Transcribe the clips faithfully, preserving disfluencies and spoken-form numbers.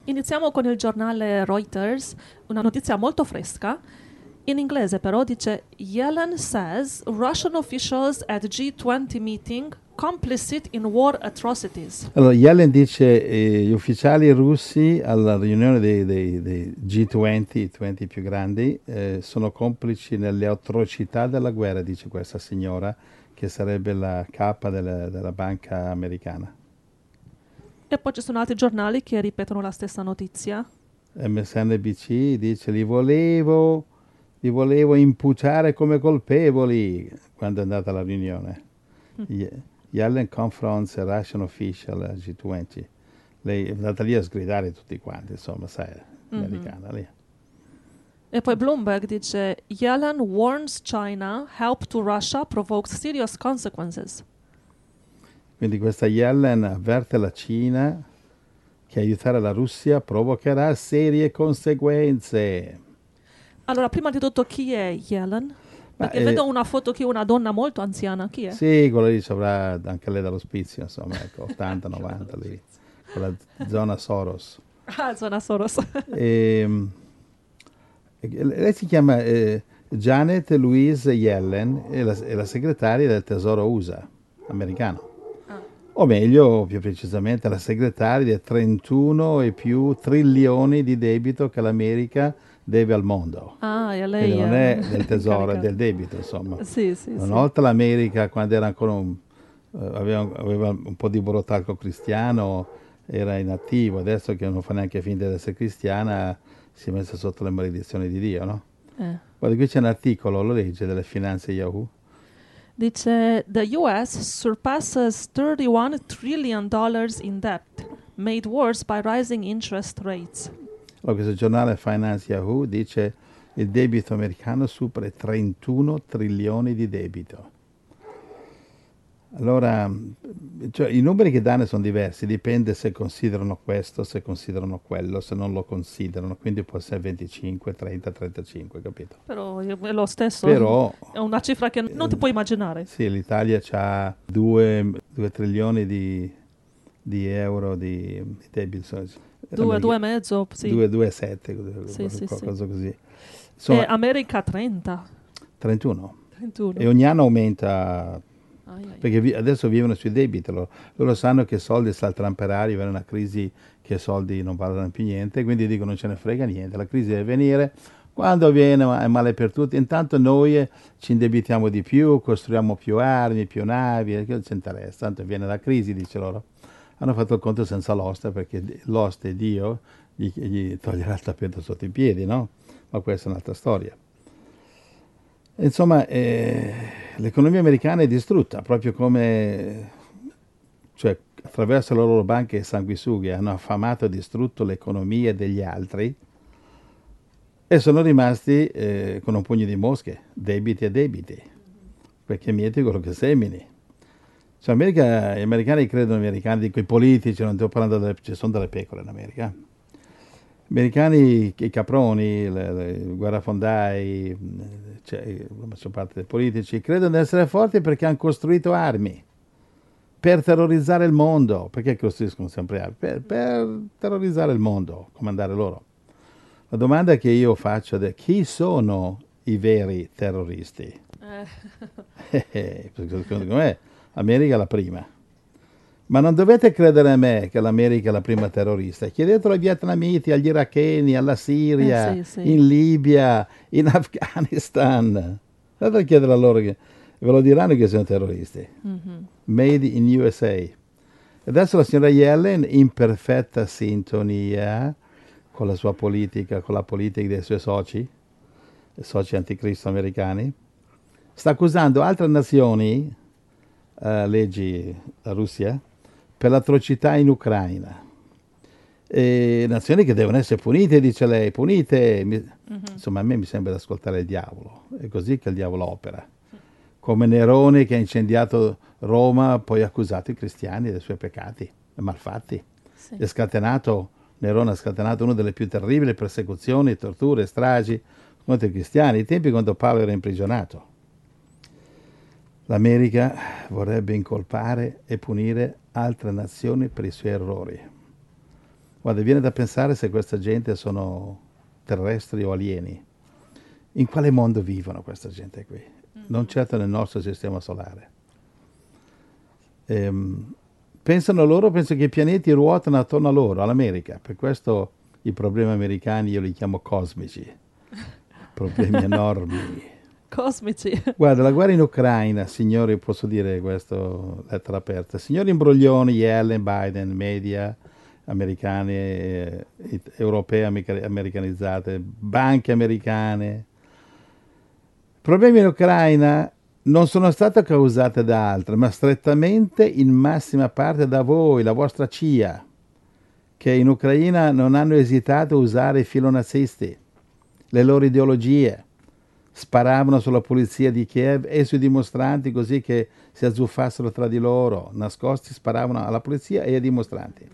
Iniziamo con il giornale Reuters, una notizia molto fresca. In inglese però dice Yellen says Russian officials at G venti meeting complicit in war atrocities. Allora, Yellen dice eh, gli ufficiali russi alla riunione dei, dei- dei G venti, i venti più grandi, eh, sono complici nelle atrocità della guerra, dice questa signora, che sarebbe la capa della, della banca americana. E poi ci sono altri giornali che ripetono la stessa notizia. M S N B C dice li volevo, li volevo imputare come colpevoli quando è andata alla riunione. Ye- Yellen confronts a Russian official al G venti. Lei è andata lì a sgridare tutti quanti, insomma, sai, americana lì. E poi Bloomberg dice Yellen warns China help to Russia provokes serious consequences. Quindi questa Yellen avverte la Cina che aiutare la Russia provocherà serie conseguenze. Allora, prima di tutto, chi è Yellen? Ma, Perché eh, vedo una foto qui, una donna molto anziana. Chi è? Sì, quello lì ci avrà anche lei dall'ospizio, insomma, ecco, ottanta novanta lì, quella zona Soros. Ah, zona Soros. E, lei si chiama eh, Janet Louise Yellen, è la, è la segretaria del Tesoro U S A, americano. Ah. O meglio, più precisamente, la segretaria dei trentuno e più trilioni di debito che l'America deve al mondo. Ah, e lei Quindi non è è del tesoro, è incaricata. del debito, insomma. Sì, sì, Una sì. volta l'America, quando era ancora un, eh, aveva, aveva un po' di burocratico cristiano, era inattivo. Adesso che non fa neanche finta di essere cristiana, si è messa sotto le maledizioni di Dio, no? Eh. Guarda, qui c'è un articolo, lo legge, delle finanze Yahoo. Dice the U S surpasses thirty-one trillion dollars in debt, made worse by rising interest rates. Allora, questo giornale Finance Yahoo dice il debito americano supera i trentuno trilioni di debito. Allora, cioè, i numeri che danno sono diversi, dipende se considerano questo, se considerano quello, se non lo considerano, quindi può essere venticinque, trenta, trentacinque, capito? Però è lo stesso, Però, è una cifra che non ti puoi immaginare. sì, l'Italia ha due trilioni di, di euro di, di debito. Due, due e mezzo, sì. due virgola sette, Sì, sì, qualcosa sì. così. E America trenta. trentuno. trentuno. E ogni anno aumenta, Ai, ai. perché vi- adesso vivono sui debiti, loro, loro sanno che soldi salteranno per aria, viene una crisi che soldi non valgono più niente, quindi dicono non ce ne frega niente, la crisi deve venire, quando viene ma- è male per tutti, intanto noi eh, ci indebitiamo di più, costruiamo più armi, più navi, e che non ci interessa, tanto viene la crisi, dice loro. Hanno fatto il conto senza l'oste, perché d- l'oste, Dio, gli, gli toglierà il tappeto sotto i piedi, no? Ma questa è un'altra storia. Insomma, eh, l'economia americana è distrutta, proprio come, cioè, attraverso le loro banche e sanguisughe hanno affamato e distrutto le economie degli altri e sono rimasti eh, con un pugno di mosche, debiti e debiti, perché mieti quello che semini. Cioè, America, gli americani credono, gli americani, dico i politici, non sto parlando delle, ci sono delle pecore in America. Gli americani, i caproni, le, le, i guerrafondai, cioè, la maggior parte dei politici, credono di essere forti perché hanno costruito armi per terrorizzare il mondo. Perché costruiscono sempre armi? Per, per terrorizzare il mondo, comandare loro. La domanda che io faccio è chi sono i veri terroristi? Eh. Secondo me l'America è la prima. Ma non dovete credere a me che l'America è la prima terrorista. Chiedetelo ai vietnamiti, agli iracheni, alla Siria, Eh, sì, sì. in Libia, in Afghanistan. Andate a chiedere a loro che ve lo diranno che sono terroristi. Mhm. Made in U S A. E adesso la signora Yellen, in perfetta sintonia con la sua politica, con la politica dei suoi soci, i soci anticristo americani, sta accusando altre nazioni, eh, leggi la Russia, per l'atrocità in Ucraina. E nazioni che devono essere punite, dice lei, punite. Mi, Mhm. Insomma, a me mi sembra di ascoltare il diavolo. È così che il diavolo opera. Come Nerone che ha incendiato Roma, poi ha accusato i cristiani dei suoi peccati e malfatti. Sì. E scatenato, Nerone ha scatenato una delle più terribili persecuzioni, torture, stragi contro i cristiani, i tempi quando Paolo era imprigionato. L'America vorrebbe incolpare e punire altre nazioni per i suoi errori. Guarda, viene da pensare se questa gente sono terrestri o alieni. In quale mondo vivono questa gente qui? Mm-hmm. Non certo nel nostro sistema solare. Ehm, pensano loro, penso che i pianeti ruotano attorno a loro, all'America. Per questo i problemi americani io li chiamo cosmici. Problemi enormi. Cosmici. Guarda, la guerra in Ucraina, signori, posso dire questo, lettera aperta, signori imbroglioni, Yellen, Biden, media americane, eh, europee america- americanizzate, banche americane. Problemi in Ucraina non sono stati causati da altri, ma strettamente in massima parte da voi, la vostra C I A, che in Ucraina non hanno esitato a usare i filonazisti, le loro ideologie. Sparavano sulla polizia di Kiev e sui dimostranti così che si azzuffassero tra di loro, nascosti sparavano alla polizia e ai dimostranti.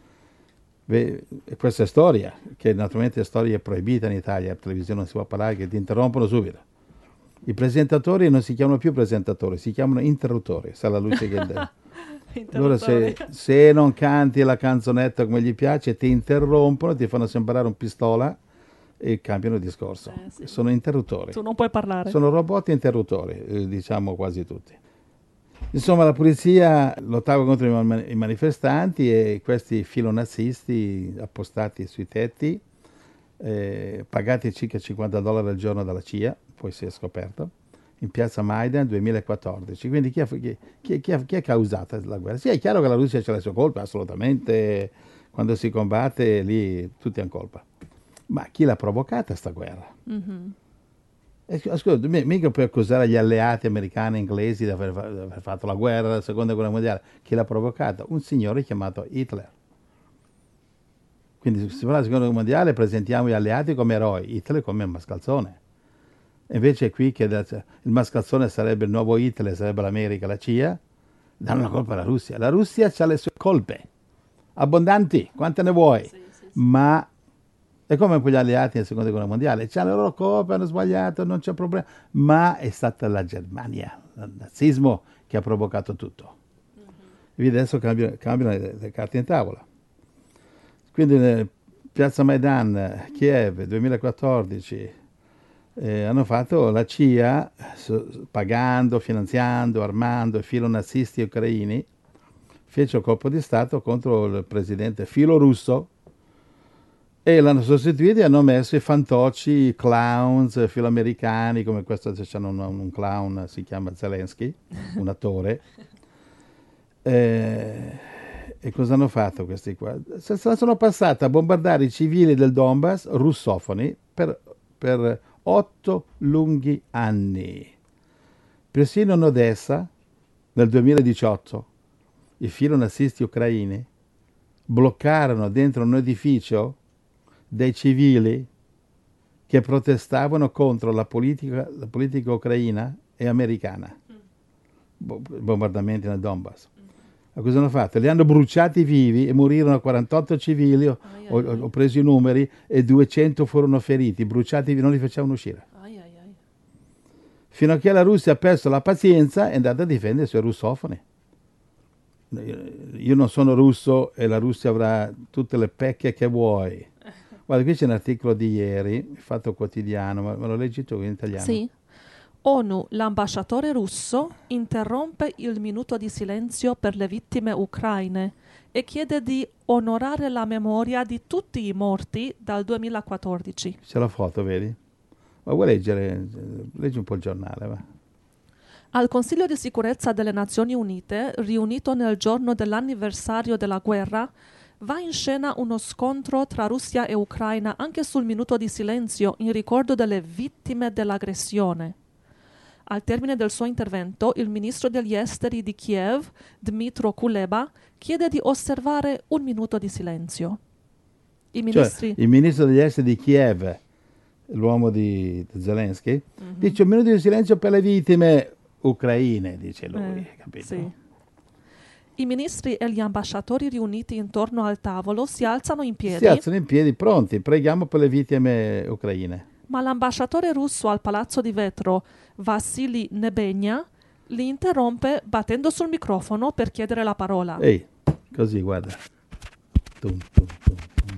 Beh, questa è storia, che naturalmente è storia proibita in Italia, la televisione non si può parlare, che ti interrompono subito. I presentatori non si chiamano più presentatori, si chiamano interruttori, sa la luce che dà. Allora se, se non canti la canzonetta come gli piace, ti interrompono, ti fanno sembrare un pistola e cambiano discorso. Eh, sì. Sono interruttori. Tu non puoi parlare. Sono robot interruttori, eh, diciamo quasi tutti. Insomma, la polizia lottava contro i, man- i manifestanti e questi filonazisti appostati sui tetti, eh, pagati circa cinquanta dollari al giorno dalla C I A, poi si è scoperto, in piazza Maidan duemilaquattordici. Quindi chi ha, chi, chi, chi, ha, chi ha causato la guerra? Sì, è chiaro che la Russia c'ha le sue colpe, assolutamente. Quando si combatte lì tutti hanno colpa. Ma chi l'ha provocata sta guerra? Mm-hmm. Ascolta, mica puoi accusare gli alleati americani e inglesi di aver, di aver fatto la guerra, la seconda guerra mondiale. Chi l'ha provocata? Un signore chiamato Hitler. Quindi se si fa la seconda guerra mondiale presentiamo gli alleati come eroi, Hitler come mascalzone. Invece qui che il mascalzone sarebbe il nuovo Hitler, sarebbe l'America, la C I A, danno la colpa alla Russia. La Russia ha le sue colpe, abbondanti, quante ne vuoi, sì, sì, sì. Ma è come quegli alleati nella seconda guerra mondiale, c'hanno le loro colpe, hanno sbagliato, non c'è problema, ma è stata la Germania, il nazismo che ha provocato tutto. Mm-hmm. Quindi adesso cambiano, cambiano le, le carte in tavola. Quindi nel piazza Maidan, Kiev, duemilaquattordici, eh, hanno fatto la C I A, so, pagando, finanziando, armando i filonazisti ucraini, fece un colpo di Stato contro il presidente filorusso, e l'hanno sostituito e hanno messo i fantocci, i clowns filoamericani, come questo c'è un, un clown, si chiama Zelensky, un attore. E, e cosa hanno fatto questi qua? Se la sono passata a bombardare i civili del Donbass, russofoni, per, per otto lunghi anni. Persino in Odessa, nel duemiladiciotto, i filonazisti ucraini bloccarono dentro un edificio dei civili che protestavano contro la politica, la politica ucraina e americana. Bo- bombardamenti nel Donbass. Ma cosa hanno fatto? Li hanno bruciati vivi e morirono quarantotto civili, ho, ho, ho preso i numeri, e duecento furono feriti, bruciati vivi, non li facevano uscire. Ai, ai, ai. Fino a che la Russia ha perso la pazienza e è andata a difendere i suoi russofoni. Io non sono russo e la Russia avrà tutte le pecche che vuoi. Guarda, qui c'è un articolo di ieri, Fatto Quotidiano, ma me lo leggi tu in italiano? Sì. ONU, l'ambasciatore russo interrompe il minuto di silenzio per le vittime ucraine e chiede di onorare la memoria di tutti i morti dal duemilaquattordici. C'è la foto, vedi? Ma vuoi leggere? Leggi un po' il giornale, va. Al Consiglio di sicurezza delle Nazioni Unite, riunito nel giorno dell'anniversario della guerra, va in scena uno scontro tra Russia e Ucraina anche sul minuto di silenzio in ricordo delle vittime dell'aggressione. Al termine del suo intervento, il ministro degli esteri di Kiev, Dmytro Kuleba, chiede di osservare un minuto di silenzio. I ministri... Cioè, il ministro degli esteri di Kiev, l'uomo di Zelensky, mm-hmm. dice un minuto di silenzio per le vittime ucraine, dice lui, eh, capito? Sì. I ministri e gli ambasciatori riuniti intorno al tavolo si alzano in piedi. Si alzano in piedi, pronti, preghiamo per le vittime ucraine. Ma l'ambasciatore russo al Palazzo di Vetro, Vassili Nebenia, li interrompe battendo sul microfono per chiedere la parola. Ehi, così, guarda. Tum, tum, tum, tum.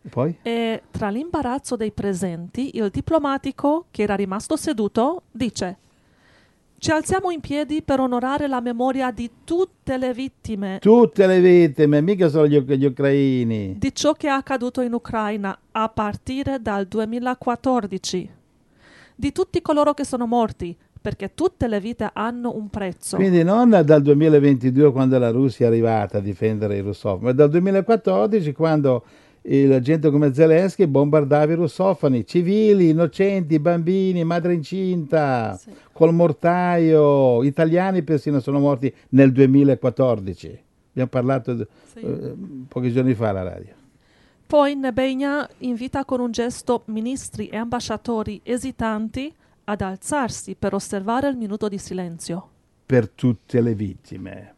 E poi? E tra l'imbarazzo dei presenti, il diplomatico, che era rimasto seduto, dice: ci alziamo in piedi per onorare la memoria di tutte le vittime Tutte le vittime, mica solo gli, gli ucraini. di ciò che è accaduto in Ucraina a partire dal duemilaquattordici, di tutti coloro che sono morti, perché tutte le vite hanno un prezzo. Quindi non dal duemilaventidue, quando la Russia è arrivata a difendere i russofoni, ma dal duemilaquattordici, quando il gente come Zelensky bombardava i russofoni, civili, innocenti, bambini, madre incinta, Sì. col mortaio, italiani persino sono morti nel duemilaquattordici. Abbiamo parlato Sì. eh, pochi giorni fa alla radio. Poi Nebenja invita con un gesto ministri e ambasciatori esitanti ad alzarsi per osservare il minuto di silenzio. Per tutte le vittime.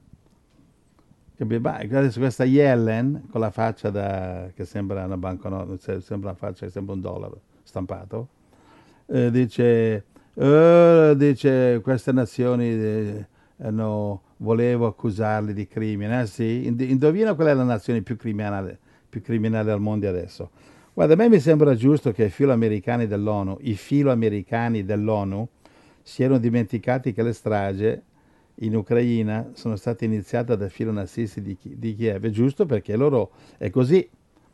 Capi- ma adesso questa Yellen con la faccia da, che sembra una banconota, cioè, sembra una faccia che sembra un dollaro stampato, eh, dice, eh, dice queste nazioni eh, hanno- volevo accusarli di crimine. Eh sì? Ind- Indovina qual è la nazione più criminale, più criminale al mondo adesso? Guarda, a me mi sembra giusto che i filoamericani dell'ONU, i filoamericani dell'ONU si erano dimenticati che le stragi in Ucraina sono state iniziate dai filonazisti di, Chi- di Kiev. È giusto perché loro è così.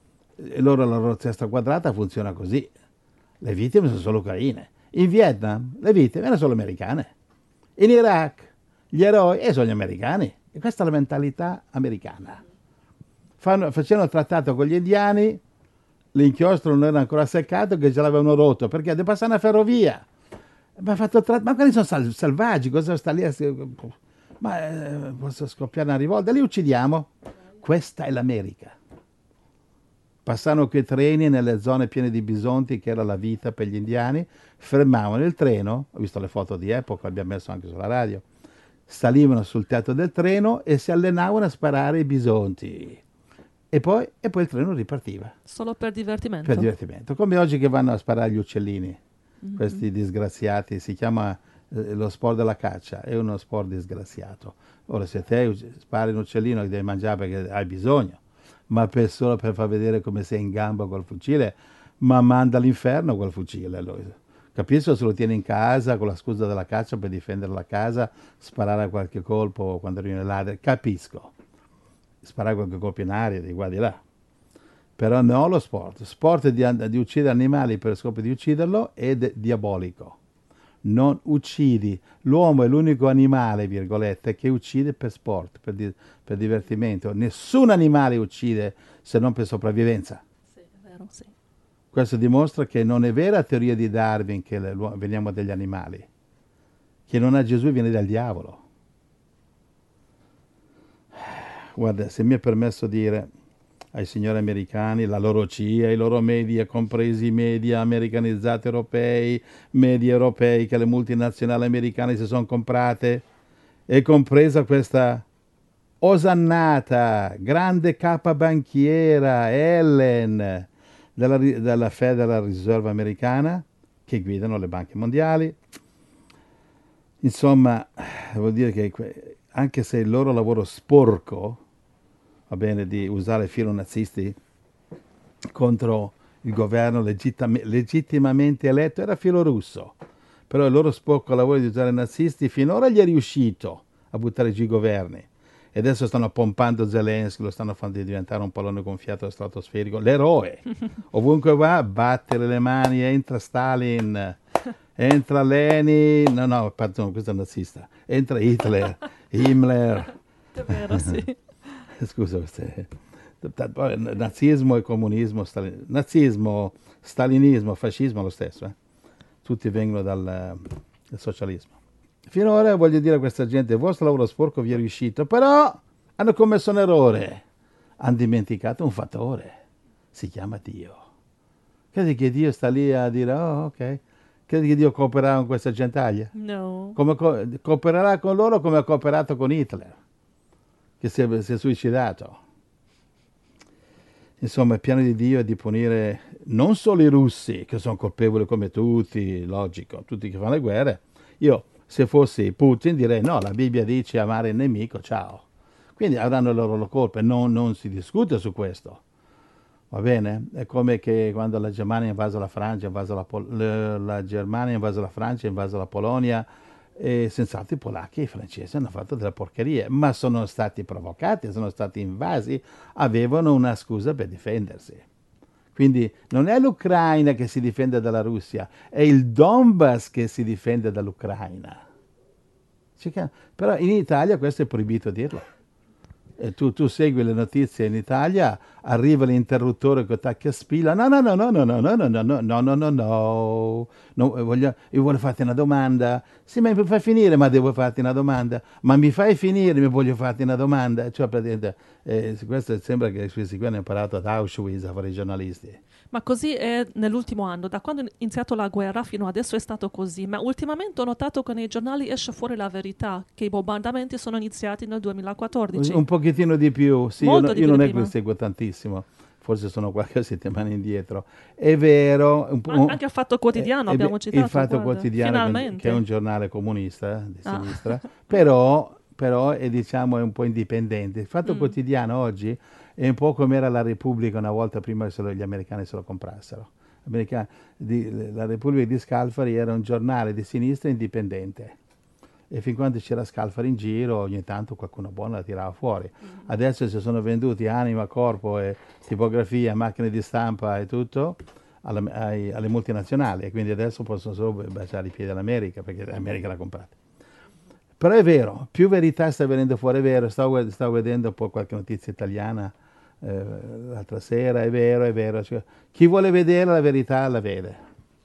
E loro, la loro testa quadrata funziona così. Le vittime sono solo ucraine. In Vietnam le vittime erano solo americane. In Iraq gli eroi eh, sono gli americani. E questa è la mentalità americana. Fanno, facevano il trattato con gli indiani, l'inchiostro non era ancora seccato che già l'avevano rotto perché deve passare una ferrovia. Ma, ha fatto tra- ma quelli sono sal- selvaggi, cosa sta lì? a- Ma eh, posso scoppiare una rivolta, li uccidiamo. Questa è l'America. Passavano quei treni nelle zone piene di bisonti, che era la vita per gli indiani, fermavano il treno, ho visto le foto di epoca, abbiamo messo anche sulla radio, salivano sul tetto del treno e si allenavano a sparare i bisonti. E poi, e poi il treno ripartiva Solo per divertimento. per divertimento, come oggi che vanno a sparare gli uccellini. Mhm. Questi disgraziati, si chiama eh, lo sport della caccia, è uno sport disgraziato. Ora se te uc- spari un uccellino che devi mangiare perché hai bisogno, ma per solo per far vedere come sei in gamba col fucile, ma manda all'inferno quel fucile. Lo- Capisco se lo tieni in casa con la scusa della caccia per difendere la casa, sparare a qualche colpo quando arrivi ladri, capisco. Sparare qualche colpo in aria, di qua di là. Però no lo sport. Sport di, di uccidere animali per scopo di ucciderlo è de- diabolico. Non uccidi. L'uomo è l'unico animale, virgolette, che uccide per sport, per, di- per divertimento. Nessun animale uccide se non per sopravvivenza. Sì, è vero, sì. Questo dimostra che non è vera teoria di Darwin che le- l'uo- veniamo dagli animali. Chi non ha Gesù viene dal diavolo. Guarda, se mi è permesso dire ai signori americani, la loro C I A, i loro media, compresi i media americanizzati europei, media europei che le multinazionali americane si sono comprate, e compresa questa osannata grande capa banchiera Ellen della, ri- della Federal Reserve americana, che guidano le banche mondiali. Insomma, devo dire che que- anche se il loro lavoro sporco, va bene, di usare filo nazisti contro il governo legittim- legittimamente eletto, era filo russo. Però il loro sporco lavoro di usare i nazisti finora gli è riuscito a buttare giù i governi. E adesso stanno pompando Zelensky, lo stanno facendo diventare un pallone gonfiato stratosferico, l'eroe. Ovunque va, battere le mani, entra Stalin, entra Lenin, no, no, pardon, questo è un nazista, entra Hitler, Himmler. È vero, sì. Scusa, queste- poi nazismo e comunismo, stalin- nazismo, stalinismo, fascismo lo stesso, eh? Tutti vengono dal, dal socialismo. Finora voglio dire a questa gente, il vostro lavoro sporco vi è riuscito, però hanno commesso un errore, hanno dimenticato un fattore, si chiama Dio. Credi che Dio sta lì a dire, oh ok, credi che Dio coopererà con questa gentaglia? No. Come co- coopererà con loro come ha cooperato con Hitler, che si è, si è suicidato. Insomma, il piano di Dio è di punire non solo i russi, che sono colpevoli come tutti, logico, tutti che fanno le guerre. Io, se fossi Putin, direi no, la Bibbia dice amare il nemico, ciao. Quindi avranno le loro colpe, non, non si discute su questo. Va bene? È come che quando la Germania ha invaso la Francia, ha invaso la, Pol- le- la Germania ha invaso la Francia, ha invaso la Polonia, e senz'altro i polacchi e i francesi hanno fatto delle porcherie, ma sono stati provocati, sono stati invasi, avevano una scusa per difendersi. Quindi non è l'Ucraina che si difende dalla Russia, è il Donbass che si difende dall'Ucraina. Ci ca- Però in Italia questo è proibito dirlo. E tu, tu segui le notizie in Italia, arriva l'interruttore con tacca spilla. No, no, no, no, no, no, no, no, no, no, no, no, no, no. No, voglio, io voglio farti una domanda. Sì, ma mi fai finire, ma devo farti una domanda. Ma mi fai finire, mi voglio farti una domanda. Cioè, praticamente, eh, questo sembra che questi qui hanno imparato ad Auschwitz a fare i giornalisti. Ma così è nell'ultimo anno, da quando è iniziato la guerra fino adesso è stato così, ma ultimamente ho notato che nei giornali esce fuori la verità, che i bombardamenti sono iniziati nel Un, duemilaquattordici, un pochettino di più, sì, io, no- molto di io più di non è che prima. seguo tantissimo, forse sono qualche settimana indietro. È vero, un Ma po', anche il Fatto è- Quotidiano è ve- abbiamo il citato, Fatto guarda, Quotidiano, che, è un che è un finalmente. giornale comunista di Ah. sinistra, però, però è, diciamo, è un po' indipendente. Il Fatto Mm. Quotidiano oggi è un po' come era la Repubblica una volta prima che se lo- gli americani se lo comprassero. Americani- di- la Repubblica di Scalfari era un giornale di sinistra indipendente. E fin quando c'era Scalfari in giro, ogni tanto qualcuno buono la tirava fuori. Adesso si sono venduti anima, corpo e tipografia, macchine di stampa e tutto alla- ai- alle multinazionali, e quindi adesso possono solo baciare i piedi all'America perché l'America l'ha comprata. Però è vero, più verità sta venendo fuori, è vero. Stavo, stavo vedendo un po' qualche notizia italiana eh, l'altra sera, è vero, è vero. Cioè, chi vuole vedere la verità la vede.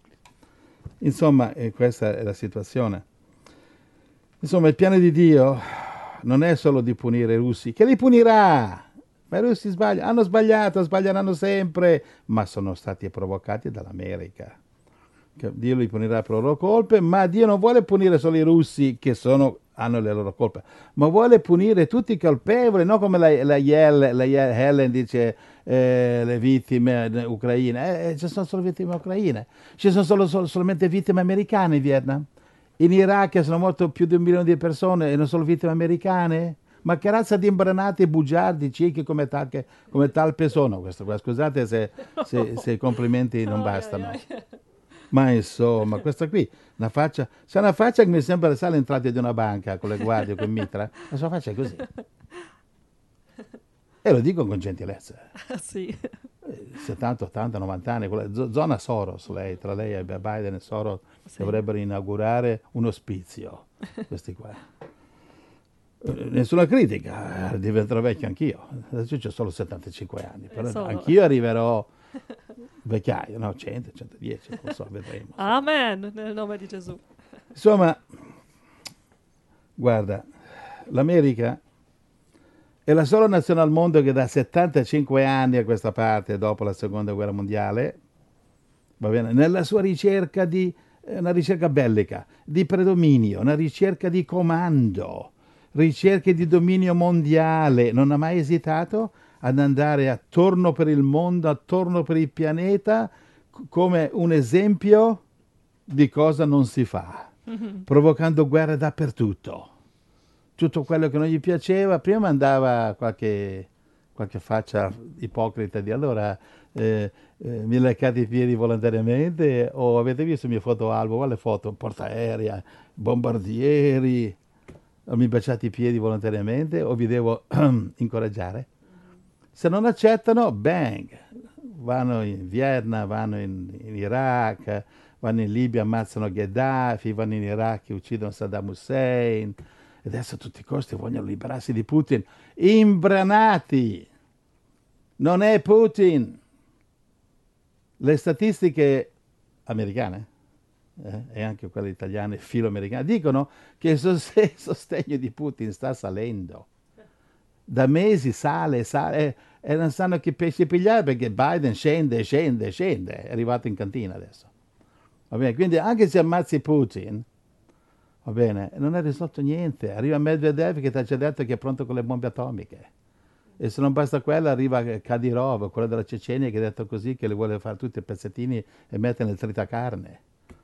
Insomma, eh, questa è la situazione. Insomma, il piano di Dio non è solo di punire i russi, che li punirà. Ma i russi sbagliano, hanno sbagliato, sbaglieranno sempre, ma sono stati provocati dall'America. Che Dio li punirà per le loro colpe, ma Dio non vuole punire solo i russi che sono, hanno le loro colpe, ma vuole punire tutti i colpevoli, non come la, la, Yell, la Yell, Helen dice eh, le vittime ucraine. Eh, ci sono solo vittime ucraine, ci sono solo, solo, solamente vittime americane in Vietnam. In Iraq sono morte più di un milione di persone e non sono vittime americane? Ma che razza di imbranati, bugiardi, ciechi come, tal, che, come talpe sono questo qua? Scusate se, se, se i complimenti non Ai, ai, bastano. ai. Ma insomma, questa qui, una faccia, c'è una faccia che mi sembra le sale entrate di una banca con le guardie, con mitra, la sua faccia è così. E lo dico con gentilezza. Sì. settanta, ottanta, novanta anni, quella- zo- zona Soros, lei, tra lei e Biden e Soros Sì. dovrebbero inaugurare un ospizio, questi qua. Eh, Nessuna critica, eh, diventerò vecchio anch'io. Adesso ho solo settantacinque anni, però solo. anch'io arriverò vecchiaio, no, cento, centodieci, non so, vedremo. Amen, nel nome di Gesù. Insomma, guarda, l'America è la sola nazione al mondo che da settantacinque anni a questa parte, dopo la seconda guerra mondiale, va bene, nella sua ricerca di, eh, una ricerca bellica, di predominio, una ricerca di comando, ricerche di dominio mondiale, non ha mai esitato ad andare attorno per il mondo, attorno per il pianeta, c- come un esempio di cosa non si fa, provocando guerre dappertutto. Tutto quello che non gli piaceva, prima mandava qualche, qualche faccia ipocrita di allora eh, eh, mi leccate i piedi volontariamente, o avete visto il mio fotoalbum, quale foto? Portaerei, bombardieri, o mi baciate i piedi volontariamente o vi devo incoraggiare? Se non accettano, bang, vanno in Vietnam, vanno in, in Iraq, vanno in Libia, ammazzano Gheddafi, vanno in Iraq e uccidono Saddam Hussein. E adesso a tutti i costi vogliono liberarsi di Putin. Imbranati! Non è Putin! Le statistiche americane eh, e anche quelle italiane filo-americane dicono che il soste- sostegno di Putin sta salendo. Da mesi sale, sale e non sanno che pesci pigliare perché Biden scende, scende, scende. È arrivato in cantina adesso. Va bene? Quindi anche se ammazzi Putin, va bene, non è risolto niente. Arriva Medvedev che ti ha già detto che è pronto con le bombe atomiche. E se non basta quello, arriva Kadyrov, quello della Cecenia, che ha detto così, che le vuole fare tutti i pezzettini e mettere nel tritacarne.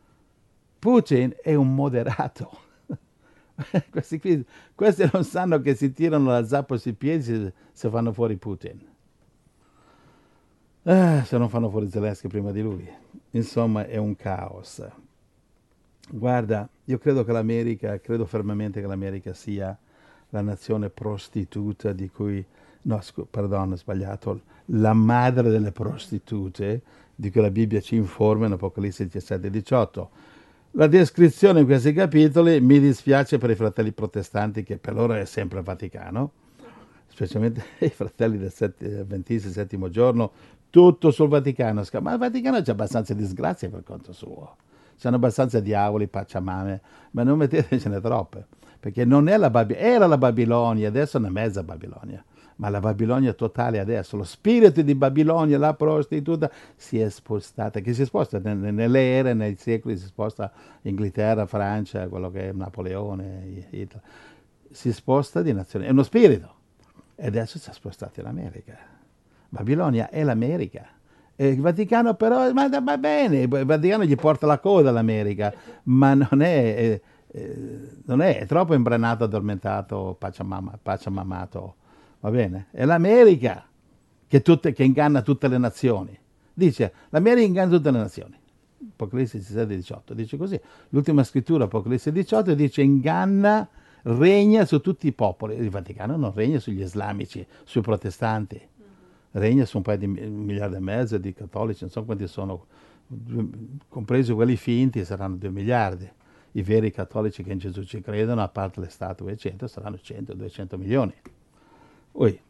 Putin è un moderato. questi, qui, questi non sanno che si tirano la zappa sui piedi se, se fanno fuori Putin. Ah, se non fanno fuori Zelensky prima di lui. Insomma, è un caos. Guarda, io credo che l'America, credo fermamente che l'America sia la nazione prostituta di cui, no, scu- perdono, ho sbagliato, la madre delle prostitute di cui la Bibbia ci informa in Apocalisse diciassette e diciotto. La descrizione in questi capitoli mi dispiace per i fratelli protestanti, che per loro è sempre il Vaticano, specialmente i fratelli del sette, Adventisti del settimo giorno, tutto sul Vaticano. Ma il Vaticano c'è abbastanza disgrazia per conto suo. C'hanno abbastanza diavoli, pacciamame, ma non mettetecene troppe, perché non è la Babilonia, era la Babilonia, adesso è una mezza Babilonia, ma la Babilonia totale adesso, lo spirito di Babilonia, la prostituta, si è spostata, che si sposta nelle ere, nei secoli, si sposta Inghilterra, Francia, quello che è Napoleone, Hitler, si sposta di nazione, è uno spirito, e adesso si è spostato in America. Babilonia è l'America. E il Vaticano però, ma va bene, il Vaticano gli porta la coda all'America, ma non è, eh, eh, non è, è troppo imbranato, addormentato, pacciamama, pacciamamato, va bene? È l'America che, tutte, che inganna tutte le nazioni. Dice, l'America inganna tutte le nazioni. Apocalisse diciassette diciotto dice così. L'ultima scrittura, Apocalisse diciotto, dice inganna, regna su tutti i popoli. Il Vaticano non regna sugli islamici, sui protestanti. Regna su un paio di un miliardo e mezzo di cattolici, non so quanti sono, compresi quelli finti, saranno due miliardi. I veri cattolici che in Gesù ci credono, a parte le statue, eccetera, saranno cento duecento milioni. Ui,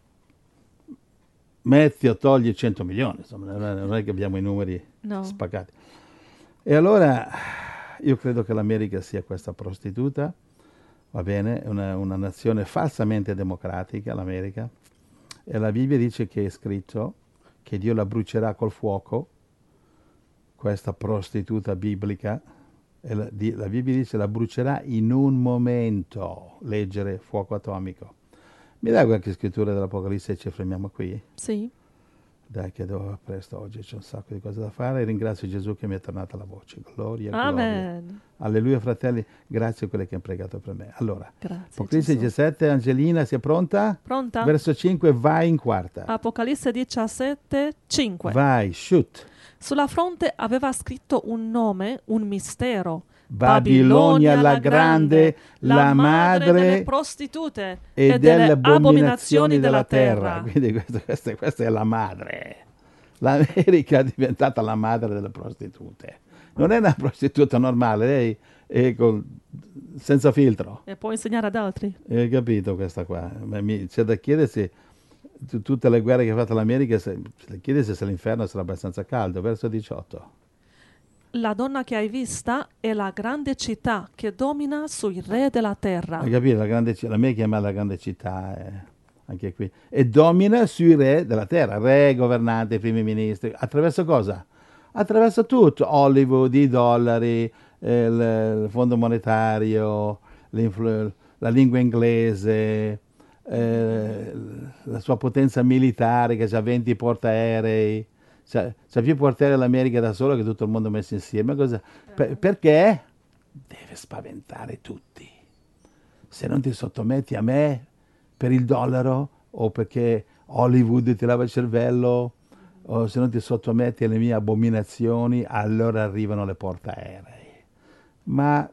metti o togli cento milioni, insomma, non è che abbiamo i numeri No. spaccati. E allora io credo che l'America sia questa prostituta, va bene, una, una nazione falsamente democratica, l'America. E la Bibbia dice che è scritto che Dio la brucerà col fuoco, questa prostituta biblica, e la, di, la Bibbia dice la brucerà in un momento, leggere fuoco atomico. Mi dai qualche scrittura dell'Apocalisse e ci fermiamo qui? Sì. Dai che devo presto oggi, c'è un sacco di cose da fare e ringrazio Gesù che mi è tornata la voce. Gloria, Amen. gloria. Alleluia fratelli, grazie a quelli che hanno pregato per me. Allora, Grazie, Apocalisse Gesù. diciassette, Angelina, sei pronta? Pronta? Verso cinque, vai in quarta. Apocalisse diciassette, cinque. Vai, shoot. Sulla fronte aveva scritto un nome, un mistero. Babilonia la grande, la madre delle prostitute e, e delle delle abominazioni della terra. Quindi questa, questa, questa è la madre. L'America è diventata la madre delle prostitute. Non è una prostituta normale, lei è col, senza filtro. E può insegnare ad altri. Hai capito questa qua? Ma mi, c'è da chiedersi, t- tutte le guerre che ha fatto l'America, se, c'è da chiedersi se l'inferno sarà abbastanza caldo. Verso diciotto. La donna che hai vista è la grande città che domina sui re della terra. Hai capito? La grande, la me chiama la grande città, eh, anche qui. E domina sui re della terra, re, governanti, primi ministri. Attraverso cosa? Attraverso tutto. Hollywood, i dollari, eh, il, il fondo monetario, la lingua inglese, eh, la sua potenza militare che ha venti portaerei. C'è, c'è più portiere l'America da solo che tutto il mondo messo insieme. Cosa? Per, perché? Deve spaventare tutti. Se non ti sottometti a me per il dollaro o perché Hollywood ti lava il cervello o se non ti sottometti alle mie abominazioni, allora arrivano le portaerei. Ma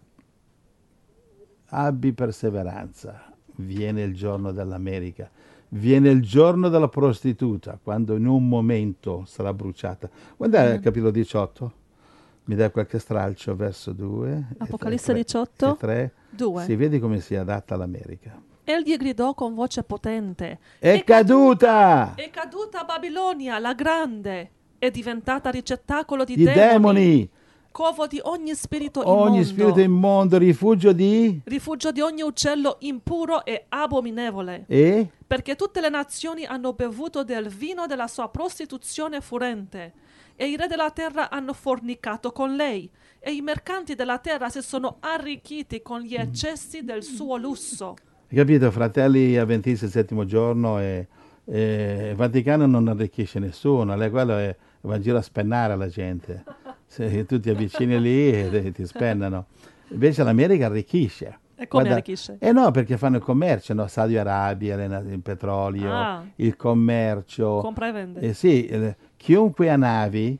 abbi perseveranza, viene il giorno dell'America. Viene il giorno della prostituta, quando in un momento sarà bruciata. Guarda il capitolo diciotto, mi dai qualche stralcio, verso due. Apocalisse diciotto, tre. due. Si vedi come si adatta all'America. Egli gridò con voce potente. È, è caduta! È caduta Babilonia, la grande! È diventata ricettacolo di, di demoni! demoni. Covo di ogni spirito ogni immondo. spirito immondo, rifugio di... Rifugio di ogni uccello impuro e abominevole. E? Perché tutte le nazioni hanno bevuto del vino della sua prostituzione furente. E i re della terra hanno fornicato con lei. E i mercanti della terra si sono arricchiti con gli eccessi del suo lusso. Hai capito, fratelli avventisti il settimo giorno e, e il Vaticano non arricchisce nessuno. Lei quello è, va in giro a spennare la gente. Se tu ti avvicini lì e ti spennano. Invece l'America arricchisce. E come Guarda, arricchisce? eh no, perché fanno il commercio, no? Saudi Arabia, le na- il petrolio, Ah, il commercio. compra e vende. Eh sì, eh, chiunque ha navi,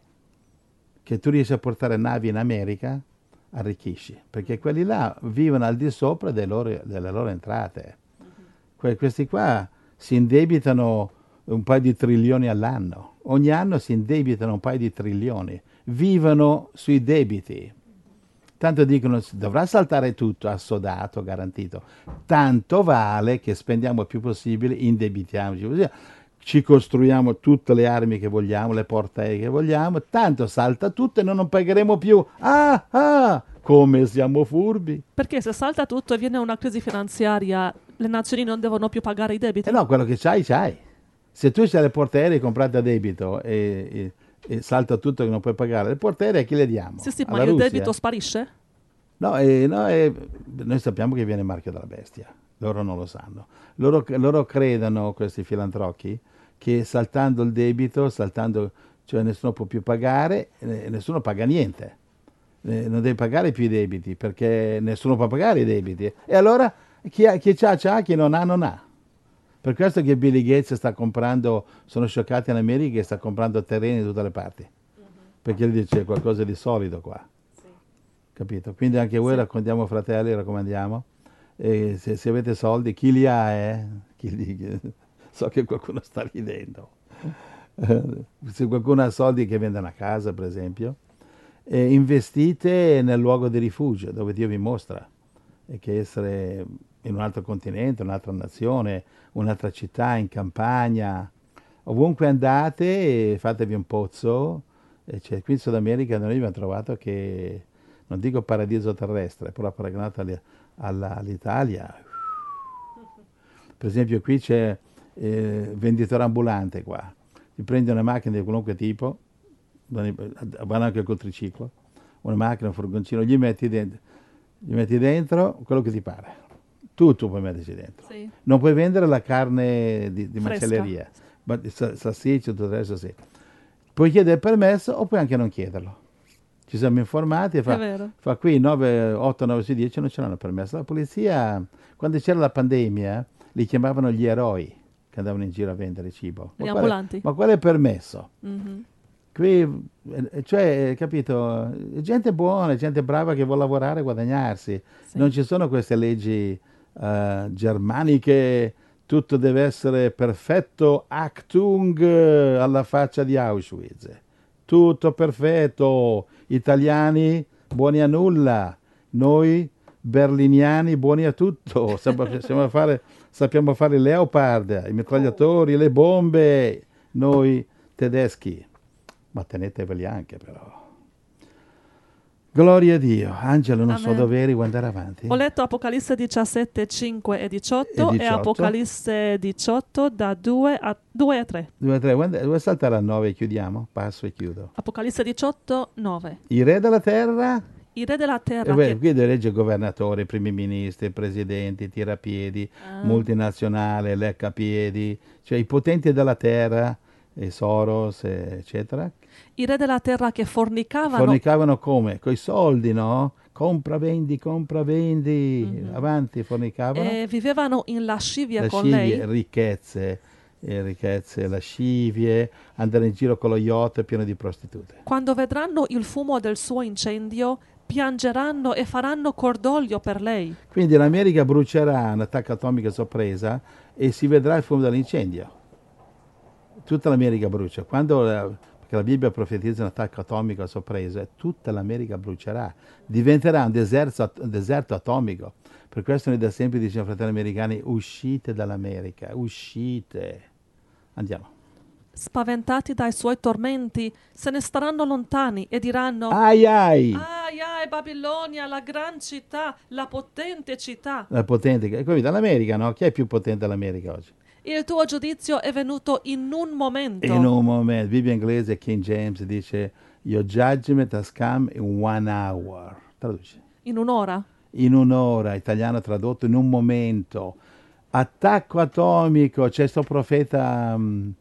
che tu riesci a portare navi in America, arricchisci, perché quelli là vivono al di sopra dei loro- delle loro entrate. Que- questi qua si indebitano un paio di trilioni all'anno. Ogni anno si indebitano un paio di trilioni. Vivono sui debiti. Tanto dicono dovrà saltare tutto, assodato, garantito. Tanto vale che spendiamo il più possibile, indebitiamoci, così ci costruiamo tutte le armi che vogliamo, le portaerei che vogliamo, tanto salta tutto e noi non pagheremo più. Ah, ah, come siamo furbi. Perché se salta tutto e viene una crisi finanziaria, le nazioni non devono più pagare i debiti? E no, quello che c'hai, c'hai. Se tu hai le portaerei comprate a debito e, e- e salta tutto che non puoi pagare, le portaerei a chi le diamo? Sì, sì, ma Alla il Russia? debito sparisce? No, e- no, e noi sappiamo che viene il marchio della bestia, loro non lo sanno. Loro, loro credono, questi filantrochi, che saltando il debito, saltando, cioè nessuno può più pagare, e nessuno paga niente. Eh, non devi pagare più i debiti, perché nessuno può pagare i debiti. E allora chi ha, chi c'ha, c'ha, chi non ha, non ha. Per questo che Billy Gates sta comprando, sono scioccati in America che sta comprando terreni da tutte le parti, perché lui dice c'è qualcosa di solido qua. Capito? Quindi anche voi Sì. raccontiamo, fratelli, raccomandiamo. E se, se avete soldi, chi li ha, eh? Chi li- so che qualcuno sta ridendo. Eh, Se qualcuno ha soldi che vende una casa, per esempio, eh, investite nel luogo di rifugio, dove Dio vi mostra. E che essere in un altro continente, un'altra nazione, un'altra città, in campagna, ovunque andate, fatevi un pozzo. E c'è, qui in Sud America noi abbiamo trovato che, non dico paradiso terrestre, però paragonato all'i- alla- all'Italia. Per esempio qui c'è eh, venditore ambulante qua. Ti prendi una macchina di qualunque tipo, vanno anche col triciclo, una macchina, un furgoncino, gli metti dentro, gli metti dentro quello che ti pare. Tutto puoi metterci dentro. Sì. Non puoi vendere la carne di, di Fresca. macelleria, ma sa- salsicce, tutto il resto sì. Puoi chiedere il permesso o puoi anche non chiederlo. Ci siamo informati e È fa, vero. fa qui nove, otto, nove su dieci non ce l'hanno permesso. La polizia, quando c'era la pandemia, li chiamavano gli eroi che andavano in giro a vendere cibo. Gli Ma quale, ambulanti. ma quale è permesso? Mhm. Qui, eh, cioè, capito, è gente buona, è gente brava che vuole lavorare e guadagnarsi. Sì. Non ci sono queste leggi eh, germaniche, tutto deve essere perfetto, Achtung, eh, alla faccia di Auschwitz. Tutto perfetto, italiani buoni a nulla, noi berliniani buoni a tutto, sappiamo fare, sappiamo fare i Leopard, i mitragliatori, le bombe, noi tedeschi, ma teneteveli anche però. Gloria a Dio. Angelo, non so Amen. doveri, vuoi andare avanti? Ho letto Apocalisse diciassette, cinque e diciotto E e, diciotto. Apocalisse diciotto da due a, due a tre. Due, tre, vuoi and- vuoi saltare a nove e chiudiamo? Passo e chiudo. Apocalisse diciotto, nove. I re della terra? I re della terra Eh beh, che... qui devi leggere governatori, primi ministri, presidenti, tirapiedi, Ah. multinazionale, leccapiedi, cioè i potenti della terra, e Soros, eh, eccetera, I re della terra che fornicavano fornicavano come? Coi soldi, no? Compra, vendi, compra, vendi, Mhm. avanti, fornicavano. e vivevano in lascivia con Lascivie, lei. ricchezze, eh, ricchezze, lascivie, andare in giro con lo yacht pieno di prostitute. Quando vedranno il fumo del suo incendio, piangeranno e faranno cordoglio per lei. Quindi l'America brucerà un attacco atomico a sorpresa e si vedrà il fumo dell'incendio. Tutta l'America brucia. Quando la, perché la Bibbia profetizza un attacco atomico a sorpresa, tutta l'America brucerà. Diventerà un deserto, un deserto atomico. Per questo noi da sempre diciamo, fratelli americani, uscite dall'America, uscite. Andiamo. Spaventati dai suoi tormenti, se ne staranno lontani e diranno: Ai ai! ai ai, Babilonia, la gran città, la potente città. La potente, che- capito? L'America, no? Chi è più potente dell'America oggi? Il tuo giudizio è venuto in un momento. In un momento, Bibbia inglese, King James dice, your judgment has come in one hour. Traduce. In un'ora. In un'ora, italiano tradotto, in un momento. Attacco atomico, c'è sto profeta, um,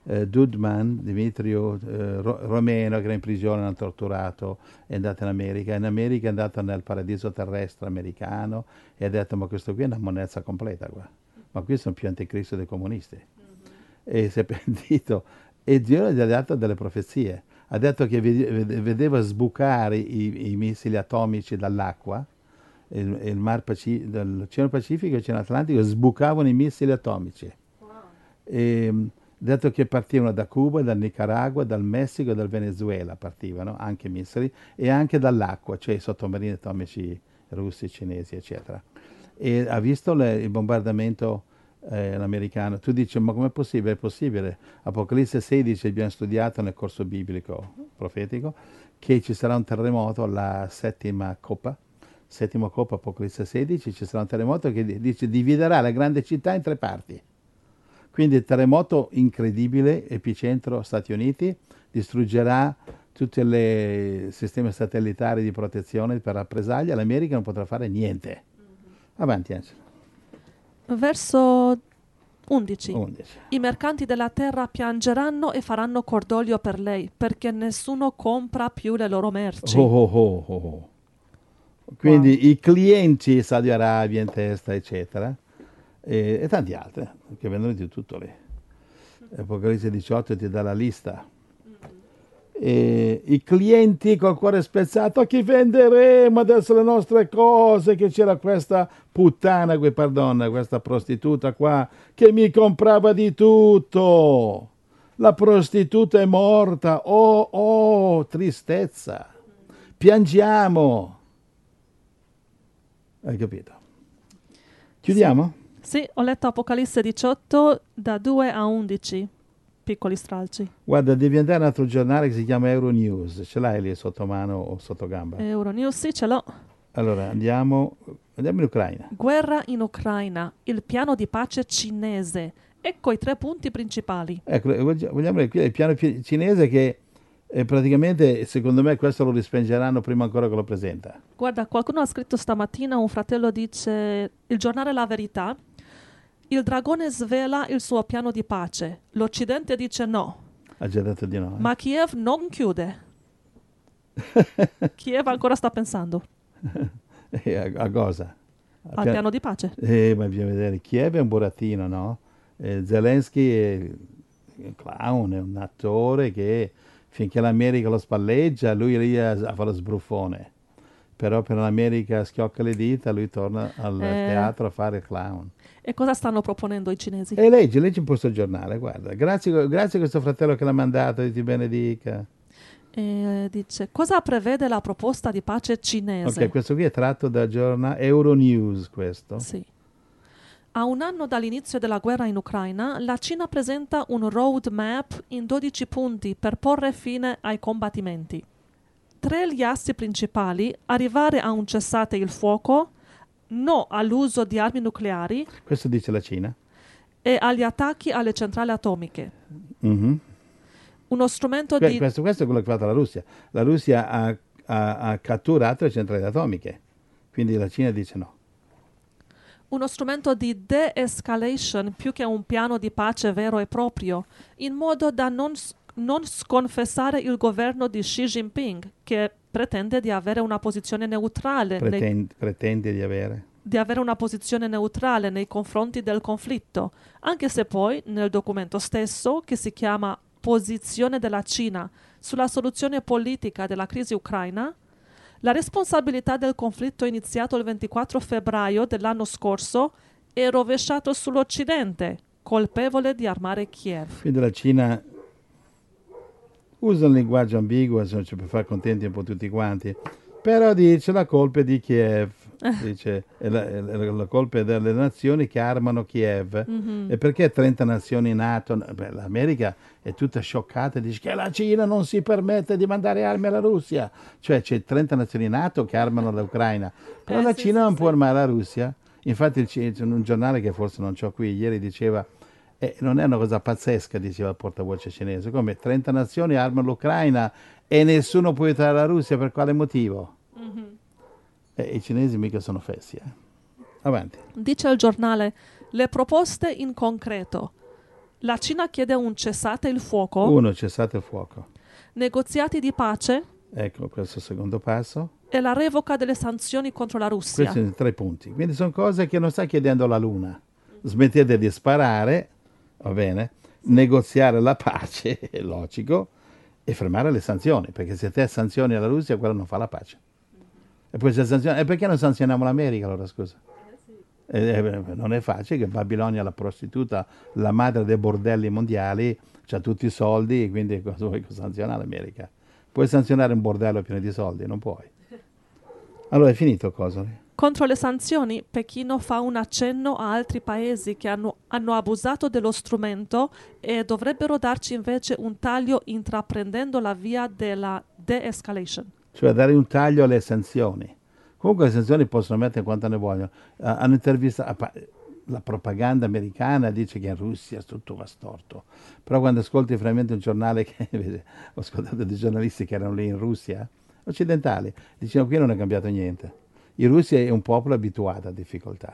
eh, Dudman, Dimitrio eh, Ro- Romeno, che era in prigione, l'hanno torturato, è andato in America. In America è andato nel paradiso terrestre americano e ha detto: ma questo qui è una monnezza completa qua. Ma qui sono più anticristo dei comunisti. E si è pentito. E Dio gli ha dato delle profezie. Ha detto che vede- vedeva sbucare i, i missili atomici dall'acqua, il, il mar Paci- dall'Oceano Pacifico e l'Oceano Atlantico sbucavano i missili atomici. E, mh, ha detto che partivano da Cuba, dal Nicaragua, dal Messico e dal Venezuela, partivano anche missili, e anche dall'acqua, cioè i sottomarini atomici russi, cinesi, eccetera. E ha visto le- il bombardamento eh, americano. Tu dici: ma com'è possibile? È possibile. Apocalisse sedici abbiamo studiato nel corso biblico profetico che ci sarà un terremoto alla settima coppa. Settima coppa, Apocalisse sedici, ci sarà un terremoto che di- dice dividerà la grande città in tre parti. Quindi il terremoto incredibile, epicentro Stati Uniti, distruggerà tutti i sistemi satellitari di protezione per rappresaglia. L'America non potrà fare niente. Avanti, Angelo. Verso undici. undici. I mercanti della terra piangeranno e faranno cordoglio per lei, perché nessuno compra più le loro merci. Oh, oh, oh, oh, oh. Quindi Wow. i clienti, Saudi Arabia in testa, eccetera, e, e tanti altri, che vendono di tutto lì. Apocalisse diciotto ti dà la lista. E i clienti col cuore spezzato: a chi venderemo adesso le nostre cose? Che c'era questa puttana, que- pardon, questa prostituta qua che mi comprava di tutto. La prostituta è morta. Oh, oh, tristezza. Piangiamo. Hai capito? Chiudiamo? Sì, ho letto Apocalisse diciotto da due a undici, piccoli stralci. Guarda, devi andare a un altro giornale che si chiama Euronews. Ce l'hai lì sotto mano o sotto gamba? Euronews, sì, ce l'ho. Allora, andiamo, andiamo in Ucraina. Guerra in Ucraina, il piano di pace cinese. Ecco i tre punti principali. Ecco, vogliamo vedere qui il piano pi- cinese che eh, praticamente, secondo me, questo lo rispingeranno prima ancora che lo presenta. Guarda, qualcuno ha scritto stamattina, un fratello dice, il giornale La Verità, il dragone svela il suo piano di pace. L'Occidente dice no, Ha già detto di no. eh? ma Kiev non chiude. Kiev ancora sta pensando E a, a cosa? A al pia- piano di pace. Eh, ma bisogna vedere. Kiev è un burattino, no? Eh, Zelensky è un clown, è un attore che finché l'America lo spalleggia, lui è lì a, a fare lo sbruffone. Però per l'America schiocca le dita, lui torna al Eh. teatro a fare il clown. E cosa stanno proponendo i cinesi? E leggi, leggi un po' sto giornale, guarda. Grazie, grazie a questo fratello che l'ha mandato, Dio ti benedica. E dice, cosa prevede la proposta di pace cinese? Ok, questo qui è tratto dal giornale Euronews, questo. Sì. A un anno dall'inizio della guerra in Ucraina, la Cina presenta un roadmap in dodici punti per porre fine ai combattimenti. Tre gli assi principali: arrivare a un cessate il fuoco, no all'uso di armi nucleari Questo dice la Cina. e agli attacchi alle centrali atomiche. Mhm. Uno strumento Que- di... questo, questo è quello che ha fatto la Russia. La Russia ha, ha- ha catturato le centrali atomiche, quindi la Cina dice no. uno strumento di de-escalation più che un piano di pace vero e proprio, in modo da non, s- non sconfessare il governo di Xi Jinping, che pretende di avere una posizione neutrale nei, Pretende, pretende di avere. di avere una posizione neutrale nei confronti del conflitto, anche se poi nel documento stesso, che si chiama Posizione della Cina sulla soluzione politica della crisi ucraina, la responsabilità del conflitto iniziato il ventiquattro febbraio dell'anno scorso è rovesciato sull'Occidente, colpevole di armare Kiev. Quindi la Cina usa un linguaggio ambiguo, insomma, cioè, per far contenti un po' tutti quanti, però dice la colpa è di Kiev, dice è la, è la- la colpa è delle nazioni che armano Kiev. Mhm. E perché trenta nazioni NATO? Beh, l'America è tutta scioccata e dice che la Cina non si permette di mandare armi alla Russia, cioè c'è trenta nazioni NATO che armano l'Ucraina, però Eh, la sì, Cina sì, non sì. può armare la Russia. Infatti il C- c'è un giornale che forse non c'ho qui, ieri diceva eh, non è una cosa pazzesca, diceva il portavoce cinese, come trenta nazioni armano l'Ucraina e nessuno può aiutare la Russia, per quale motivo? Mhm. E i cinesi mica sono fessi. eh. Avanti. Dice il giornale, le proposte in concreto. La Cina chiede un cessate il fuoco, Uno, cessate il fuoco. negoziati di pace Ecco, questo è il secondo passo. e la revoca delle sanzioni contro la Russia. Questi sono i tre punti. Quindi sono cose che non sta chiedendo la Luna. Smettete di sparare, va bene, negoziare la pace, è logico, e fermare le sanzioni, perché se te sanzioni la Russia, quello non fa la pace. E poi se sanzioni, e perché non sanzioniamo l'America allora, scusa? Eh, eh, non è facile che Babilonia, la prostituta, la madre dei bordelli mondiali, ha tutti i soldi, e quindi cosa vuoi sanzionare l'America? Puoi sanzionare un bordello pieno di soldi? Non puoi. Allora è finito cosa? Contro le sanzioni, Pechino fa un accenno a altri paesi che hanno, hanno abusato dello strumento e dovrebbero darci invece un taglio intraprendendo la via della de-escalation. Cioè dare un taglio alle sanzioni. Comunque le sanzioni possono mettere quanto ne vogliono. Uh, hanno intervistato, la propaganda americana dice che in Russia tutto va storto, però quando ascolti frammenti un giornale che ho ascoltato dei giornalisti che erano lì in Russia, occidentali, dicevano qui non è cambiato niente. I russi è un popolo abituato a difficoltà,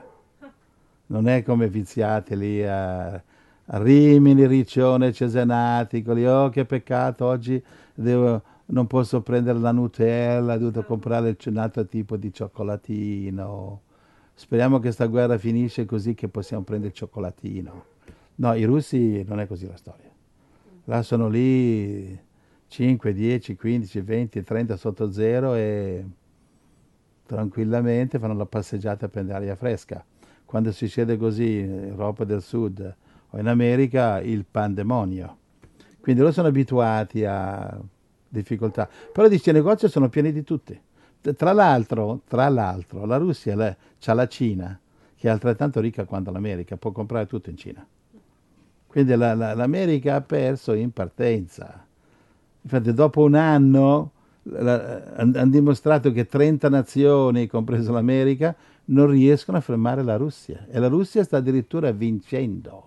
non è come viziati lì a, a Rimini, Riccione, Cesenati, con gli oh che peccato, oggi devo, non posso prendere la Nutella, ho dovuto comprare un altro tipo di cioccolatino. Speriamo che sta guerra finisce così che possiamo prendere il cioccolatino. No, i russi non è così la storia. Là sono lì cinque, dieci, quindici, venti, trenta sotto zero e tranquillamente fanno la passeggiata a prendere aria fresca. Quando succede così in Europa del Sud o in America, il pandemonio. Quindi loro sono abituati a difficoltà. Però dice i negozi sono pieni di tutti. Tra l'altro, tra l'altro, la Russia ha la Cina, che è altrettanto ricca quanto l'America, può comprare tutto in Cina. Quindi la, la, l'America ha perso in partenza. Infatti dopo un anno hanno dimostrato che trenta nazioni, compresa l'America, non riescono a fermare la Russia. E la Russia sta addirittura vincendo.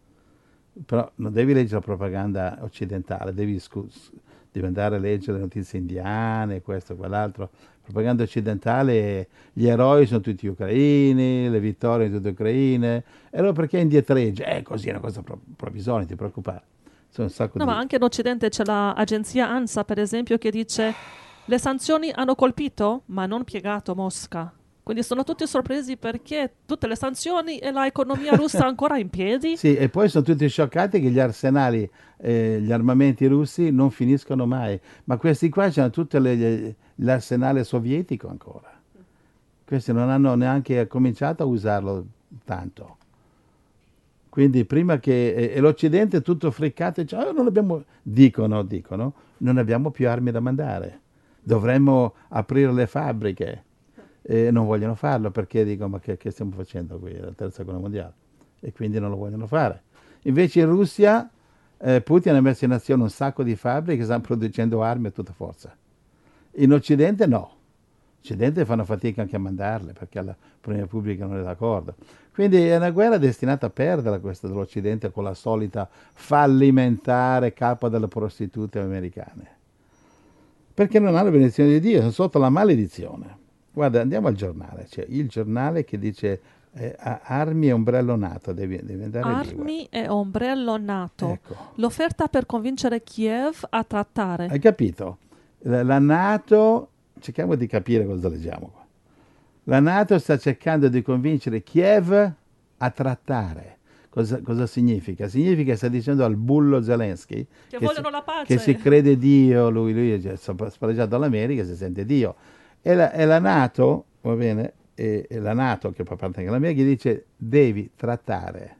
Però non devi leggere la propaganda occidentale, devi, scus- devi andare a leggere le notizie indiane, questo e quell'altro. La propaganda occidentale, gli eroi sono tutti ucraini, le vittorie sono tutte ucraine, e allora perché indietreggi? Eh, così è una cosa pro- provvisoria, non ti preoccupare. Sono un sacco No, di... ma anche in Occidente c'è l'agenzia ANSA, per esempio, che dice le sanzioni hanno colpito, ma non piegato Mosca. Quindi sono tutti sorpresi perché tutte le sanzioni e l'economia russa ancora in piedi. Sì, e poi sono tutti scioccati che gli arsenali, eh, gli armamenti russi non finiscono mai. Ma questi qua hanno tutto le, l'arsenale sovietico ancora. Questi non hanno neanche cominciato a usarlo tanto. Quindi prima che... E, e l'Occidente è tutto friccato e dice, oh, non abbiamo... Dicono, dicono, non abbiamo più armi da mandare. Dovremmo aprire le fabbriche. E non vogliono farlo perché dicono ma che, che stiamo facendo qui, la terza guerra mondiale, e quindi non lo vogliono fare. Invece in Russia eh, Putin ha messo in azione un sacco di fabbriche che stanno producendo armi a tutta forza. In Occidente no, in Occidente fanno fatica anche a mandarle perché l'opinione pubblica non è d'accordo. Quindi è una guerra destinata a perdere questa dell'Occidente con la solita fallimentare cappa delle prostitute americane, perché non hanno la benedizione di Dio, sono sotto la maledizione. Guarda, andiamo al giornale, c'è il giornale che dice eh, armi e ombrello NATO, devi, devi andare Armi lì. e ombrello NATO. Ecco. L'offerta per convincere Kiev a trattare. Hai capito? La, la NATO, cerchiamo di capire cosa leggiamo qua. La NATO sta cercando di convincere Kiev a trattare. Cosa, cosa significa? Significa che sta dicendo al bullo Zelensky Che, che vogliono si, la pace. che si crede Dio, lui, lui è spareggiato dall'America, si sente Dio. E la, e la NATO, va bene, e, e la NATO, che fa parte anche dell'America, gli dice devi trattare.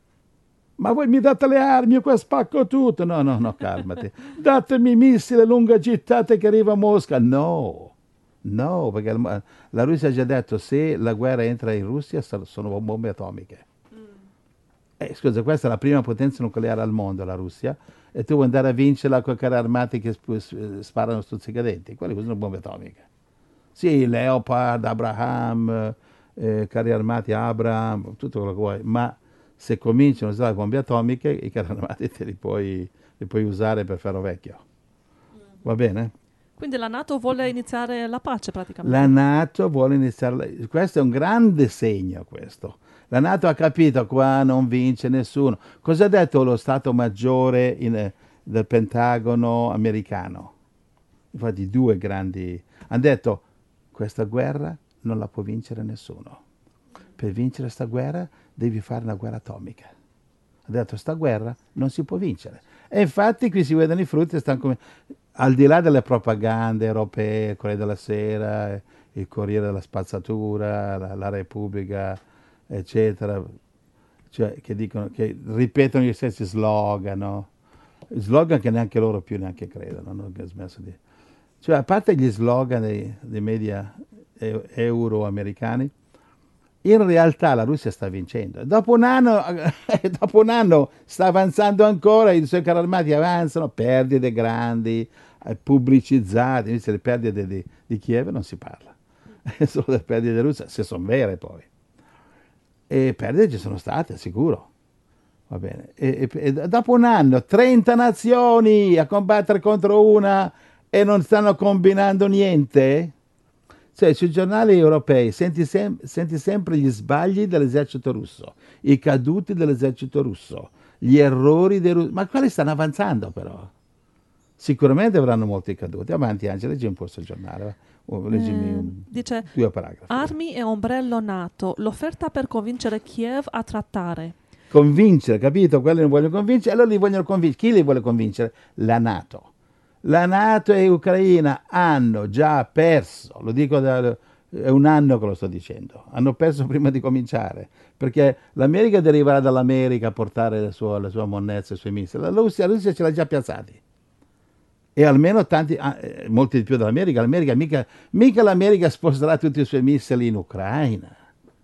Ma voi mi date le armi, io qua spacco tutto. No, no, no, calmati. Datemi missili lunga gittata che arriva a Mosca. No, no, perché la, la Russia ha già detto se la guerra entra in Russia sono bombe atomiche. Mm. Eh, scusa, questa è la prima potenza nucleare al mondo, la Russia, e tu vuoi andare a vincerla con carri armati che sp- sparano stuzzicadenti. Quelle sono bombe atomiche. Sì, Leopard, Abraham, eh, carri armati Abraham, tutto quello che vuoi, ma se cominciano a usare bombe atomiche, i carri armati te li puoi, li puoi usare per ferro vecchio. Va bene? Quindi la NATO vuole iniziare la pace praticamente. La NATO vuole iniziare, questo è un grande segno questo. La NATO ha capito, qua non vince nessuno. Cosa ha detto lo Stato Maggiore in, del Pentagono americano? Infatti due grandi... Hanno detto, questa guerra non la può vincere nessuno. Per vincere questa guerra devi fare una guerra atomica. Ha detto, sta guerra non si può vincere. E infatti qui si vedono i frutti, stanno come... al di là delle propagande europee, il Corriere della Sera, il Corriere della Spazzatura, la, la Repubblica, eccetera, cioè che dicono, che ripetono gli stessi slogan, no? Slogan che neanche loro più neanche credono, no? Che ha smesso di... Cioè, a parte gli slogan dei, dei media e, euro-americani, in realtà la Russia sta vincendo. Dopo un anno, dopo un anno sta avanzando ancora, i suoi carri armati avanzano, perdite grandi, eh, pubblicizzate, invece le perdite di, di Kiev non si parla, è solo le perdite della Russia, se sono vere poi. E perdite ci sono state, sicuro. Va bene. E, e, e dopo un anno, trenta nazioni a combattere contro una e non stanno combinando niente? Cioè, sui giornali europei senti, sem- senti sempre gli sbagli dell'esercito russo, i caduti dell'esercito russo, gli errori dei russi. Ma quelli stanno avanzando però. Sicuramente avranno molti caduti. Avanti Angela, leggi un po' sul giornale. Oh, leggimi Eh, un, dice, due paragrafi. armi e ombrello NATO, l'offerta per convincere Kiev a trattare. Convincere, capito? Quelli non vogliono convincere, allora li vogliono convincere. Chi li vuole convincere? La NATO. La NATO e Ucraina hanno già perso, lo dico da è un anno che lo sto dicendo, hanno perso prima di cominciare, perché l'America deriverà dall'America a portare la sua, la sua monnezza e i suoi missili. La Russia, la Russia ce l'ha già piazzati. E almeno tanti, eh, molti di più dell'America. L'America mica, mica l'America sposterà tutti i suoi missili in Ucraina.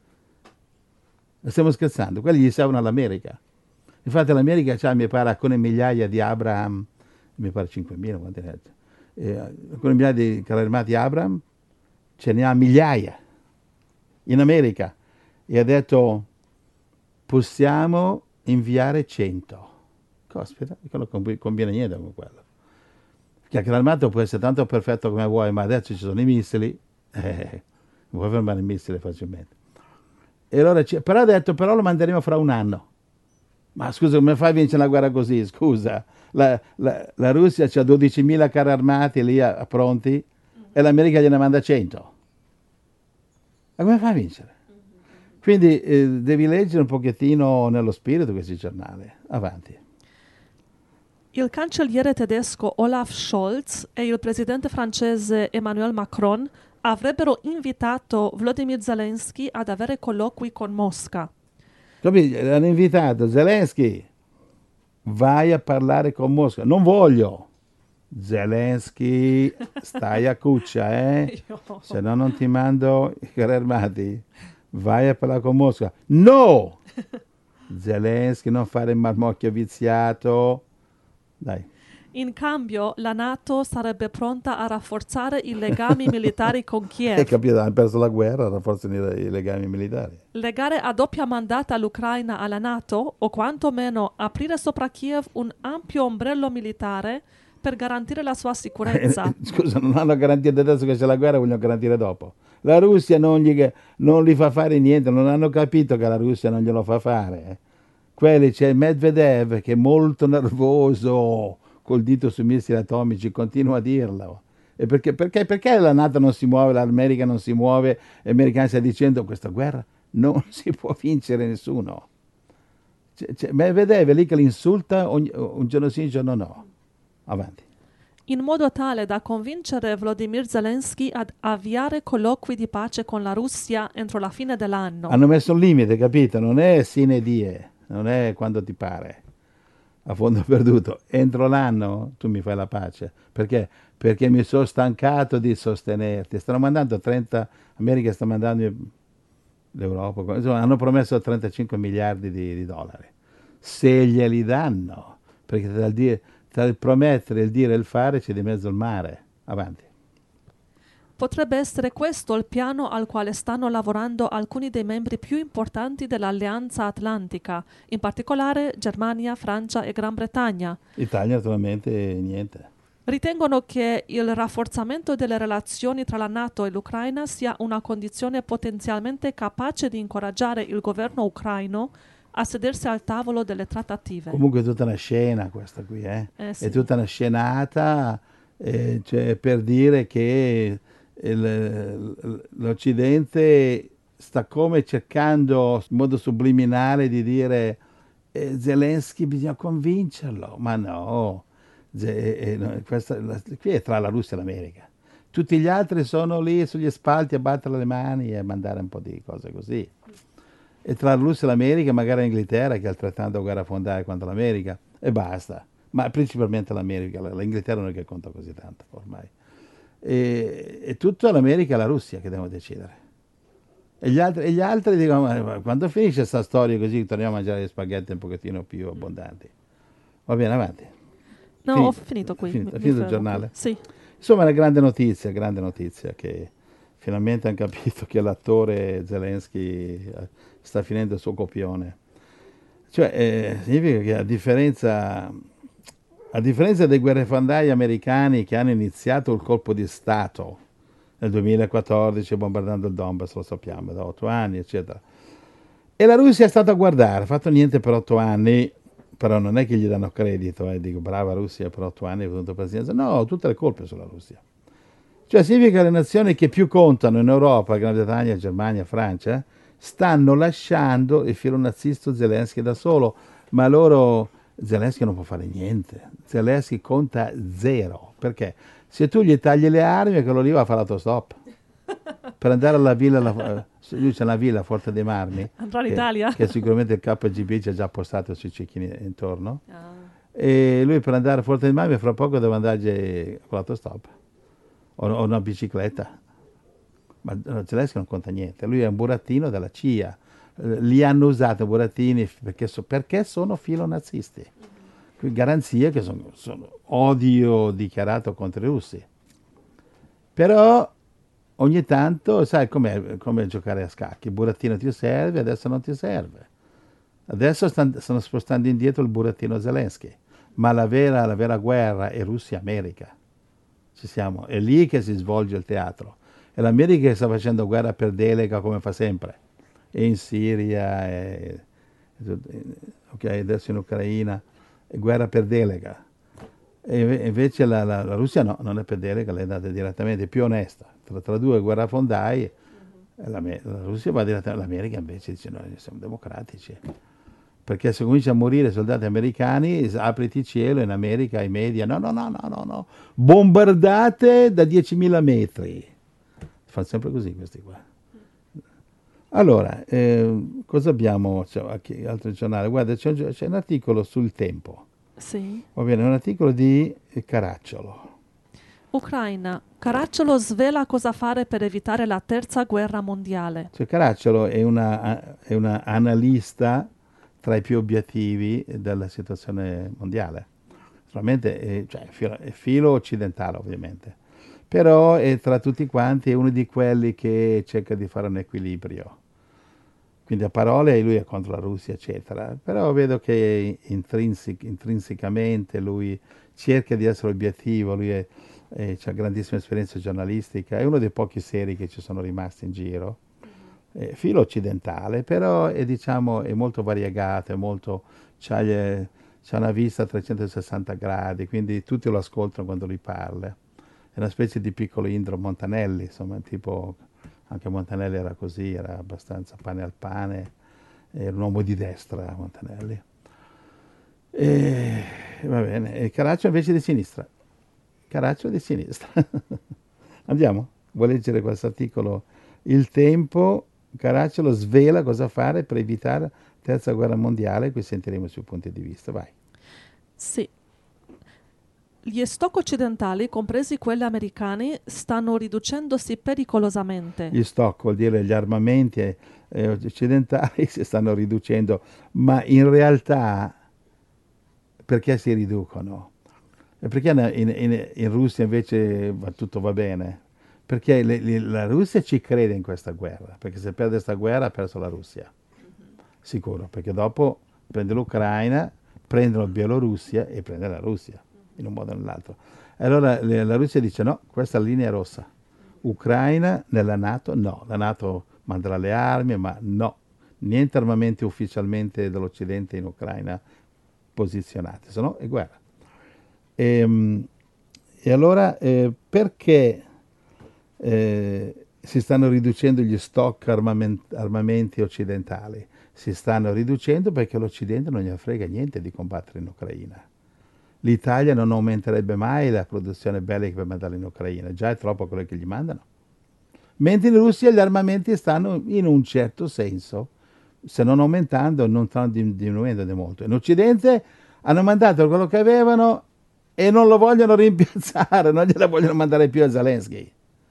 Stiamo scherzando, quelli gli servono all'America. Infatti l'America ha, mi pare, alcune migliaia di Abraham, mi pare cinquemila, quanti ne ha? Eh, alcune migliaia di carri armati Abraham, ce ne ha migliaia in America. E ha detto, possiamo inviare cento. Cospita, non conviene niente con quello. Perché il carro armato può essere tanto perfetto come vuoi, ma adesso ci sono i missili, eh, non puoi fermare i missili facilmente. E allora, però ha detto, però lo manderemo fra un anno. Ma scusa, come fai a vincere una guerra così? Scusa, la, la, la Russia ha dodicimila carri armati lì a, a pronti mm-hmm. e l'America gliene manda cento. Ma come fai a vincere? Mm-hmm. Quindi eh, devi leggere un pochettino nello spirito questi giornali. Avanti. Il cancelliere tedesco Olaf Scholz e il presidente francese Emmanuel Macron avrebbero invitato Volodymyr Zelensky ad avere colloqui con Mosca. Capito? Hanno invitato Zelensky, vai a parlare con Mosca. Non voglio. Zelensky, stai a cuccia, eh? Se no non ti mando i carri armati. Vai a parlare con Mosca. No! Zelensky, non fare il marmocchio viziato. Dai. In cambio, la NATO sarebbe pronta a rafforzare i legami militari con Kiev. Hai capito? Hanno perso la guerra, rafforzano i, i legami militari. Legare a doppia mandata l'Ucraina alla NATO, o quantomeno aprire sopra Kiev un ampio ombrello militare per garantire la sua sicurezza. Scusa, non hanno garantito adesso che c'è la guerra, vogliono garantire dopo. La Russia non gli, non gli fa fare niente, non hanno capito che la Russia non glielo fa fare. Quelli c'è Medvedev che è molto nervoso, col dito sui missili atomici, continua a dirlo. E perché, perché, perché la NATO non si muove, l'America non si muove, gli americani stanno dicendo questa guerra non si può vincere nessuno. C'è, c'è, Medvedev è lì che li insulta, ogni, un giorno sì, un giorno no. Avanti. In modo tale da convincere Volodymyr Zelensky ad avviare colloqui di pace con la Russia entro la fine dell'anno. Hanno messo un limite, capito? Non è sine die, non è quando ti pare. A fondo perduto, entro l'anno tu mi fai la pace. Perché? Perché mi sono stancato di sostenerti. Stanno mandando trenta, America sta mandando l'Europa, insomma, hanno promesso trentacinque miliardi di, di dollari. Se glieli danno, perché tra il, dire, tra il promettere, il dire e il fare c'è di mezzo il mare. Avanti. Potrebbe essere questo il piano al quale stanno lavorando alcuni dei membri più importanti dell'Alleanza Atlantica, in particolare Germania, Francia e Gran Bretagna. Italia naturalmente niente. Ritengono che il rafforzamento delle relazioni tra la NATO e l'Ucraina sia una condizione potenzialmente capace di incoraggiare il governo ucraino a sedersi al tavolo delle trattative. Comunque è tutta una scena questa qui, eh? Eh sì. È tutta una scenata, eh, cioè per dire che il- l'Occidente sta come cercando in modo subliminale di dire eh, Zelensky bisogna convincerlo, ma no, Ze- eh, no, questa- la- qui è tra la Russia e l'America. Tutti gli altri sono lì sugli spalti a battere le mani e a mandare un po' di cose così. E tra la Russia e l'America, magari l'Inghilterra che è altrettanto guerrafondaia quanto l'America, e basta. Ma principalmente l'America, l- l'Inghilterra non è che conta così tanto ormai. E, e tutta l'America e la Russia che devono decidere. E gli altri, e gli altri dicono, ma ma quando finisce questa storia così torniamo a mangiare gli spaghetti un pochettino più abbondanti. Va bene, avanti. No, Finito. ho finito qui. Finito, mi- è mi finito il fermo qui. giornale? Sì. Insomma, è una grande notizia, grande notizia che finalmente hanno capito che l'attore Zelensky eh, sta finendo il suo copione. Cioè, eh, significa che a differenza, a differenza dei guerrafondai americani che hanno iniziato il colpo di Stato nel duemilaquattordici bombardando il Donbass, lo sappiamo, da otto anni, eccetera. E la Russia è stata a guardare, ha fatto niente per otto anni, però non è che gli danno credito, eh, dico brava Russia per otto anni è venuto presidenza, no, tutte le colpe sulla Russia. Cioè significa che le nazioni che più contano in Europa, Gran Bretagna, Germania, Francia, stanno lasciando il filo nazista Zelensky da solo, ma loro Zelensky non può fare niente. Zelensky conta zero, perché se tu gli tagli le armi, quello lì va a fare l'autostop. Per andare alla villa, la- lui c'è una villa a Forte dei Marmi, Andrà che, all'Italia? che sicuramente il K G B ci ha già postato sui cecchini intorno, Ah. e lui per andare a Forte dei Marmi fra poco deve andarci con l'autostop o, o una bicicletta. Ma eh, Zelensky non conta niente, lui è un burattino della C I A. Eh, li hanno usato burattini perché, so- perché sono filonazisti. Qui garanzia che sono, sono odio dichiarato contro i russi. Però ogni tanto, sai com'è, come giocare a scacchi, il burattino ti serve, adesso non ti serve. Adesso stan- stanno spostando indietro il burattino Zelensky, ma la vera, la vera guerra è Russia-America. Ci siamo, è lì che si svolge il teatro. È l'America che sta facendo guerra per delega come fa sempre, e in Siria, e, e- ok, adesso in Ucraina, è guerra per delega. E inve- invece la, la- la Russia no, non è per delega, lei è andata direttamente, è più onesta. Tra, tra due guerrafondai, eh, l'Ame- la Russia va direttamente, l'America invece dice noi siamo democratici. Perché se comincia a morire soldati americani, s- apriti cielo in America, i media, no, no, no, no, no, no, bombardate da diecimila metri. Fanno sempre così questi qua. Allora, eh, cosa abbiamo? Cioè, qui, altro giornale? Guarda, c'è un, gio- c'è un articolo sul Tempo. Sì. Va bene, un articolo di Caracciolo. Ucraina. Caracciolo svela cosa fare per evitare la terza guerra mondiale. Cioè, Caracciolo è una, è una analista tra i più obiettivi della situazione mondiale. Solamente è, cioè, è filo, è filo occidentale, ovviamente. Però è tra tutti quanti è uno di quelli che cerca di fare un equilibrio. Quindi a parole lui è contro la Russia, eccetera. Però vedo che intrinsic- intrinsecamente lui cerca di essere obiettivo, lui è, è- ha grandissima esperienza giornalistica, è uno dei pochi seri che ci sono rimasti in giro. È filo occidentale, però è, diciamo, è molto variegato, è molto, c'ha, gli- c'ha una vista a trecentosessanta gradi, quindi tutti lo ascoltano quando lui parla. È una specie di piccolo Indro Montanelli, insomma, tipo, anche Montanelli era così, era abbastanza pane al pane, era un uomo di destra Montanelli. E va bene, e Caracciolo invece di sinistra. Caracciolo di sinistra. Andiamo? Vuoi leggere questo articolo? Il Tempo, Caracciolo svela cosa fare per evitare la terza guerra mondiale, qui sentiremo i suoi punti di vista. Vai. Sì. Gli stock occidentali, compresi quelli americani, stanno riducendosi pericolosamente. Gli stock vuol dire gli armamenti eh, eh, occidentali si stanno riducendo, ma in realtà perché si riducono? E perché in, in- in Russia invece va- tutto va bene? Perché le- le- la Russia ci crede in questa guerra, perché se perde questa guerra ha perso la Russia, sicuro, perché dopo prende l'Ucraina, prendono la Bielorussia e prende la Russia, in un modo o nell'altro. E allora le- la Russia dice no, questa è la linea rossa. Ucraina nella NATO? No, la NATO manderà le armi, ma no, niente armamenti ufficialmente dell'Occidente in Ucraina posizionati, se no è guerra. E, e allora eh, perché eh, si stanno riducendo gli stock armament- armamenti occidentali? Si stanno riducendo perché l'Occidente non gliene frega niente di combattere in Ucraina. L'Italia non aumenterebbe mai la produzione bellica per mandarla in Ucraina, già è troppo quello che gli mandano. Mentre in Russia gli armamenti stanno in un certo senso, se non aumentando, non stanno diminuendo di molto. In Occidente hanno mandato quello che avevano e non lo vogliono rimpiazzare, non gliela vogliono mandare più a Zelensky.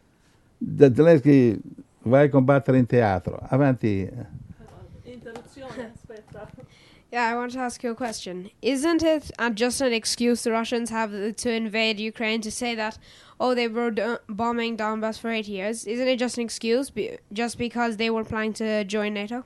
Zelensky vai a combattere in teatro, avanti. Interruzione, aspetta. Yeah, I want to ask you a question. Isn't it uh, just an excuse the Russians have to invade Ukraine to say that, oh, they were do- bombing Donbass for eight years? Isn't it just an excuse be- just because they were planning to join NATO?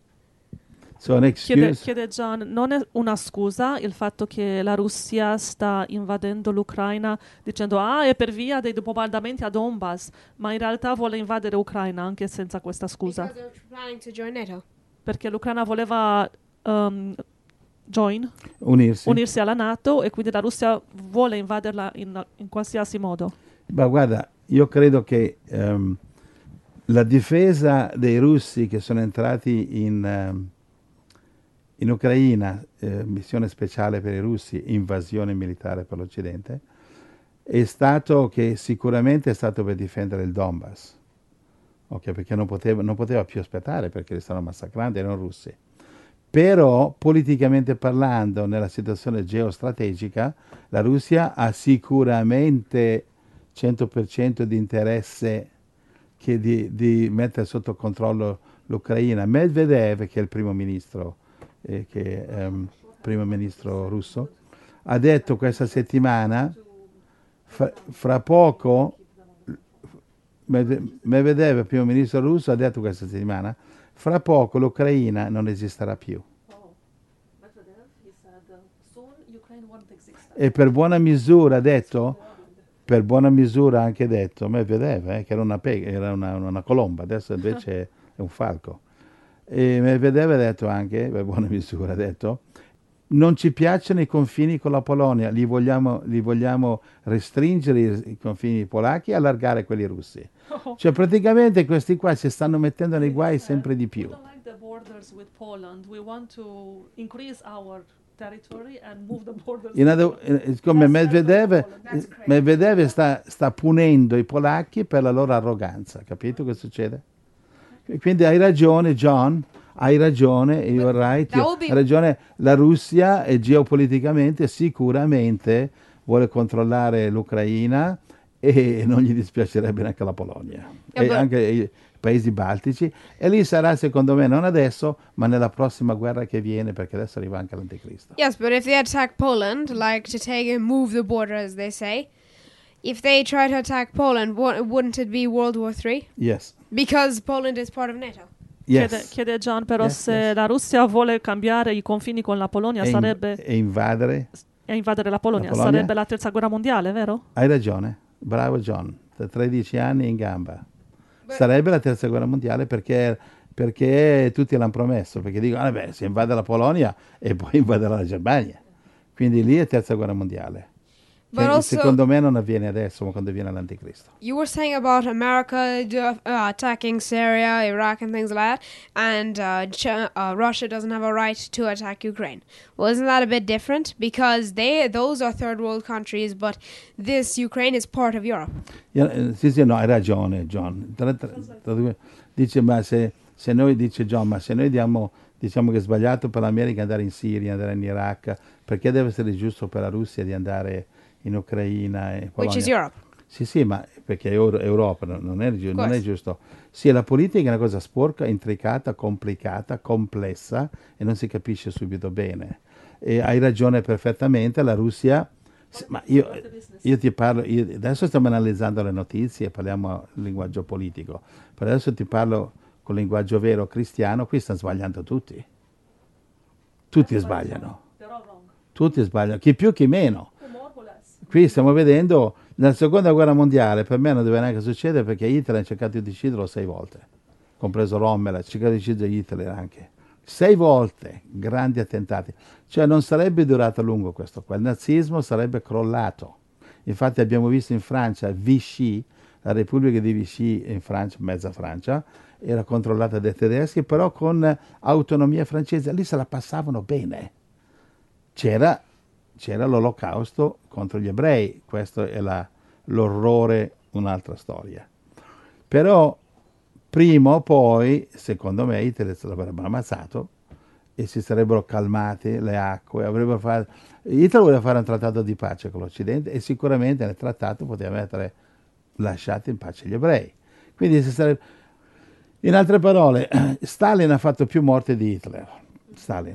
So an Chiede, excuse. chiede John, non è una scusa il fatto che la Russia sta invadendo l'Ucraina dicendo ah è per via dei bombardamenti a Donbass, ma in realtà vuole invadere l'Ucraina anche senza questa scusa, Because they were planning to join NATO. perché l'Ucraina voleva um, join, Unirsi. unirsi alla NATO e quindi la Russia vuole invaderla in, in qualsiasi modo. Ma guarda, io credo che ehm, la difesa dei russi che sono entrati in, ehm, in Ucraina, eh, missione speciale per i russi, invasione militare per l'Occidente, è stato che sicuramente è stato per difendere il Donbass, ok, perché non poteva, non poteva più aspettare perché li stanno massacrando, erano russi. Però politicamente parlando, nella situazione geostrategica, la Russia ha sicuramente cento per cento di interesse che di, di mettere sotto controllo l'Ucraina. Medvedev, che è il primo ministro, eh, che, ehm, primo ministro russo, ha detto questa settimana, fra, fra poco, Medve- Medvedev, il primo ministro russo, ha detto questa settimana, fra poco l'Ucraina non esisterà più. E per buona misura ha detto, per buona misura ha anche detto, Medvedev, eh, che era, una, pe- era una, una colomba, adesso invece è un falco. E Medvedev ha detto anche, per buona misura, ha detto, non ci piacciono i confini con la Polonia, li vogliamo, li vogliamo restringere i, i confini polacchi e allargare quelli russi. Cioè praticamente questi qua si stanno mettendo nei guai sempre di più. We don't like the borders with Poland. We want to increase our territory and move the borders. In other- eh, come Medvedev, Medvedev sta, sta punendo i polacchi per la loro arroganza, capito che succede? E quindi hai ragione John, hai ragione, you're right, that will be- hai ragione, la Russia e geopoliticamente sicuramente vuole controllare l'Ucraina e non gli dispiacerebbe neanche la Polonia Yeah, e but- anche i paesi baltici, e lì sarà secondo me non adesso ma nella prossima guerra che viene, perché adesso arriva anche l'anticristo. Yes, but if they attack Poland, like to take and move the border, as they say, if they try to attack Poland, wo- wouldn't it be World War Three? Yes, Because Poland is part of NATO. Chiede, yes. chiede John, però Yes, se yes. la Russia vuole cambiare i confini con la Polonia E, in- sarebbe e invadere. e invadere la Polonia, La Polonia? sarebbe la terza guerra mondiale, vero? Hai ragione, bravo John, da tredici anni in gamba. Sarebbe la terza guerra mondiale perché, perché tutti l'hanno promesso, perché dicono, ah, beh, si invade la Polonia e poi invaderà la Germania. Quindi lì è terza guerra mondiale. But Che also- secondo me non avviene adesso, ma quando viene l'anticristo. You were saying about America do- uh, attacking Syria, Iraq, and things like that, and uh, Ch- uh, Russia doesn't have a right to attack Ukraine. Well, isn't that a bit different? Because they those are third world countries, but this Ukraine is part of Europe. Io- eh, Sì, sì, no, hai ragione John. Tra- tra- tra due- Dice, ma se, se noi, dice John, ma se noi diamo, diciamo che è sbagliato per l'America andare in Siria, andare in Iraq, perché deve essere giusto per la Russia di andare in Ucraina e Polonia? Which is Europe. Sì, sì, ma perché è Euro- Europa, non- non è, giu- non è course. giusto. Sì, la politica è una cosa sporca, intricata, complicata, complessa e non si capisce subito bene. E hai ragione perfettamente, la Russia... s- Ma io, io ti parlo, io- adesso stiamo analizzando le notizie e parliamo il linguaggio politico, però adesso ti parlo con il linguaggio vero cristiano, qui stanno sbagliando tutti. Tutti sbagliano, They're all wrong. tutti sbagliano, chi più chi meno. More or less. Qui stiamo vedendo, nella seconda guerra mondiale, per me non deve neanche succedere perché Hitler ha cercato di ucciderlo sei volte, compreso Rommel, ha cercato di uccidere Hitler anche. Sei volte, grandi attentati. Cioè non sarebbe durato a lungo questo qua, il nazismo sarebbe crollato. Infatti abbiamo visto in Francia Vichy, la Repubblica di Vichy in Francia, mezza Francia, era controllata dai tedeschi, però con autonomia francese, lì se la passavano bene. C'era, c'era l'olocausto contro gli ebrei, questo è la, l'orrore, un'altra storia. Però prima o poi, secondo me, Hitler l'avrebbero ammazzato e si sarebbero calmate le acque, avrebbero fatto... Hitler voleva fare un trattato di pace con l'Occidente e sicuramente nel trattato poteva mettere lasciati in pace gli ebrei. Quindi si sarebbe... In altre parole, Stalin ha fatto più morti di Hitler. Stalin.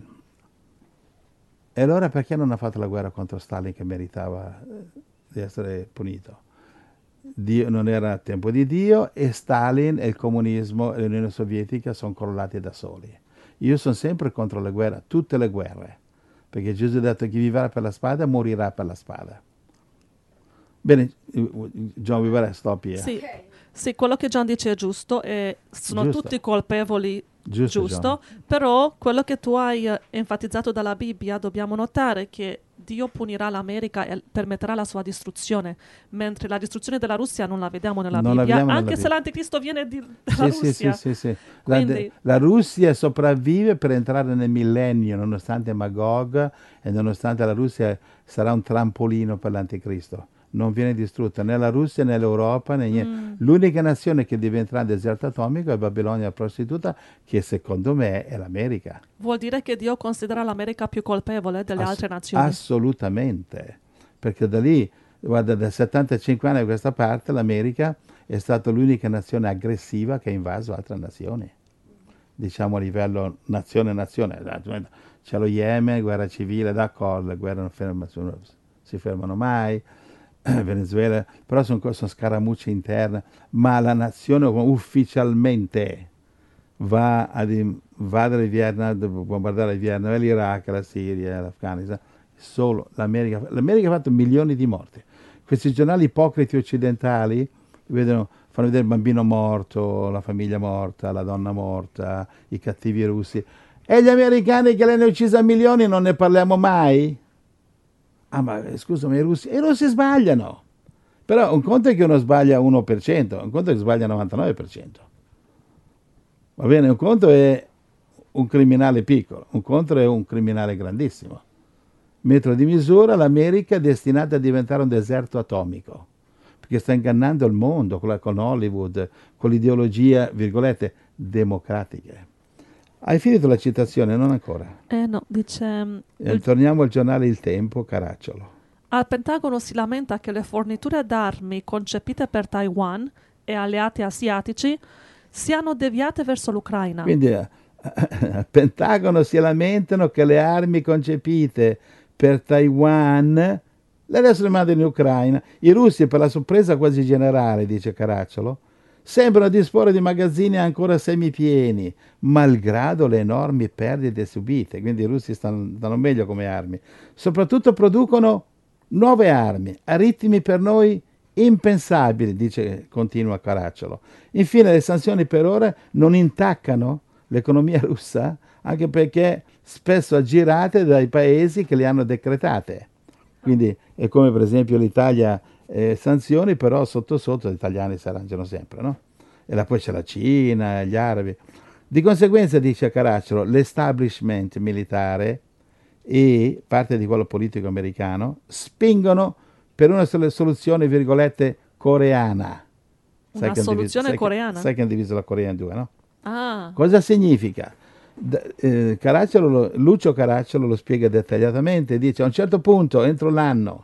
E allora perché non ha fatto la guerra contro Stalin che meritava di essere punito? Dio, non era tempo di Dio e Stalin e il comunismo e l'Unione Sovietica sono crollati da soli. Io sono sempre contro le guerre, tutte le guerre, perché Gesù ha detto chi vivrà per la spada morirà per la spada. Bene, John, we better stop here. Sì, sì, quello che John dice è giusto, e sono Giusto. tutti colpevoli, Giusto, giusto, però quello che tu hai eh, enfatizzato dalla Bibbia, dobbiamo notare che Dio punirà l'America e permetterà la sua distruzione, mentre la distruzione della Russia non la vediamo nella Non la Bibbia, vediamo nella anche se Bibbia. l'anticristo viene di, dalla Sì, sì, sì, Russia. sì, sì. La, Quindi- la Russia sopravvive per entrare nel millennio, nonostante Magog e nonostante la Russia sarà un trampolino per l'anticristo. Non viene distrutta né la Russia né l'Europa né niente. Mm. L'unica nazione che diventerà un deserto atomico è Babilonia prostituta, che secondo me è l'America. Vuol dire che Dio considera l'America più colpevole delle Ass- altre nazioni. Assolutamente, perché da lì, guarda, da settantacinque anni a questa parte l'America è stata l'unica nazione aggressiva che ha invaso altre nazioni, diciamo a livello nazione-nazione. C'è lo Yemen, guerra civile, d'accordo, le guerre non fermano, si fermano mai, Venezuela, però sono, sono scaramucce interne, ma la nazione ufficialmente va ad invadere il Vietnam, bombardare il Vietnam, l'Iraq, la Siria, l'Afghanistan, solo l'America. L'America ha fatto milioni di morti. Questi giornali ipocriti occidentali vedono, fanno vedere il bambino morto, la famiglia morta, la donna morta, i cattivi russi. E gli americani che le hanno uccise a milioni non ne parliamo mai? Ah, ma scusa, ma i russi, i russi sbagliano. Però un conto è che uno sbaglia uno per cento, un conto è che sbaglia novantanove per cento. Va bene, un conto è un criminale piccolo, un conto è un criminale grandissimo. Metro di misura, l'America è destinata a diventare un deserto atomico, perché sta ingannando il mondo con, la, con Hollywood, con l'ideologia, virgolette, democratiche. Hai finito la citazione? Non ancora. Eh no, dice... mm, Eh, il- torniamo al giornale Il Tempo, Caracciolo. Al Pentagono si lamenta che le forniture d'armi concepite per Taiwan e alleati asiatici siano deviate verso l'Ucraina. Quindi eh, al Pentagono si lamentano che le armi concepite per Taiwan le adesso le mandano in Ucraina. I russi, per la sorpresa quasi generale, dice Caracciolo, sembrano disporre di magazzini ancora semipieni, malgrado le enormi perdite subite. Quindi i russi stanno, stanno meglio come armi. Soprattutto producono nuove armi a ritmi per noi impensabili, dice, continua Caracciolo. Infine le sanzioni per ora non intaccano l'economia russa, anche perché spesso aggirate dai paesi che le hanno decretate. Quindi è come per esempio l'Italia, eh, sanzioni, però sotto sotto gli italiani si arrangiano sempre, no? E là poi c'è la Cina, gli arabi. Di conseguenza, dice Caracciolo, l'establishment militare e parte di quello politico americano spingono per una sol- soluzione, virgolette, coreana. Una che han soluzione diviso- sai che- coreana? Sai che hanno diviso la Corea in due, no? Ah, Cosa significa? D- eh, Caracciolo lo- Lucio Caracciolo lo spiega dettagliatamente, dice a un certo punto, entro l'anno,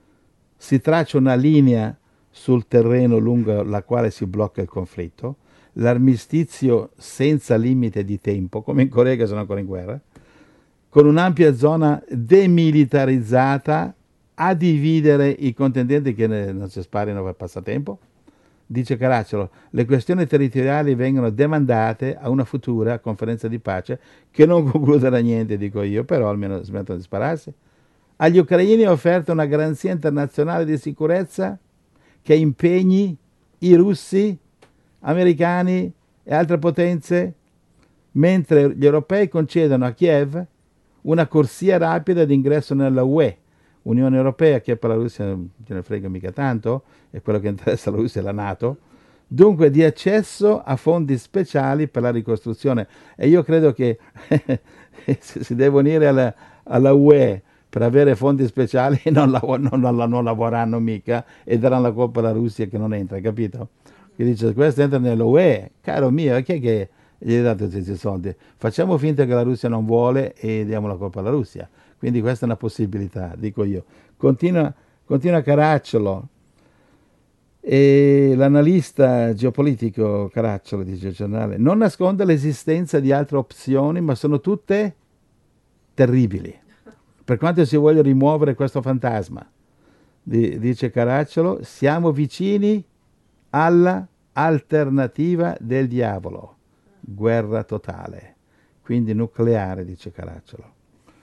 si traccia una linea sul terreno lungo la quale si blocca il conflitto, l'armistizio senza limite di tempo, come in Corea che sono ancora in guerra, con un'ampia zona demilitarizzata a dividere i contendenti che ne- non si sparino per passatempo. Dice Caracciolo, le questioni territoriali vengono demandate a una futura conferenza di pace che non concluderà niente, dico io, però almeno smettono di spararsi. Agli ucraini è offerta una garanzia internazionale di sicurezza che impegni i russi, americani e altre potenze, mentre gli europei concedono a Kiev una corsia rapida d'ingresso nella U E, Unione Europea, che per la Russia non ce ne frega mica tanto, e quello che interessa alla Russia è la NATO, dunque di accesso a fondi speciali per la ricostruzione. E io credo che se si deve unire alla, alla U E per avere fondi speciali non, lav- non, non, non lavoreranno mica e daranno la colpa alla Russia che non entra, capito? Che dice, questo entra nell'U E, caro mio, chi è che gli ha dato questi soldi? Facciamo finta che la Russia non vuole e diamo la colpa alla Russia. Quindi questa è una possibilità, dico io. Continua, continua Caracciolo. E l'analista geopolitico Caracciolo, dice il giornale, non nasconde l'esistenza di altre opzioni, ma sono tutte terribili. Per quanto si voglia rimuovere questo fantasma, di, dice Caracciolo, siamo vicini alla alternativa del diavolo, guerra totale, quindi nucleare, dice Caracciolo,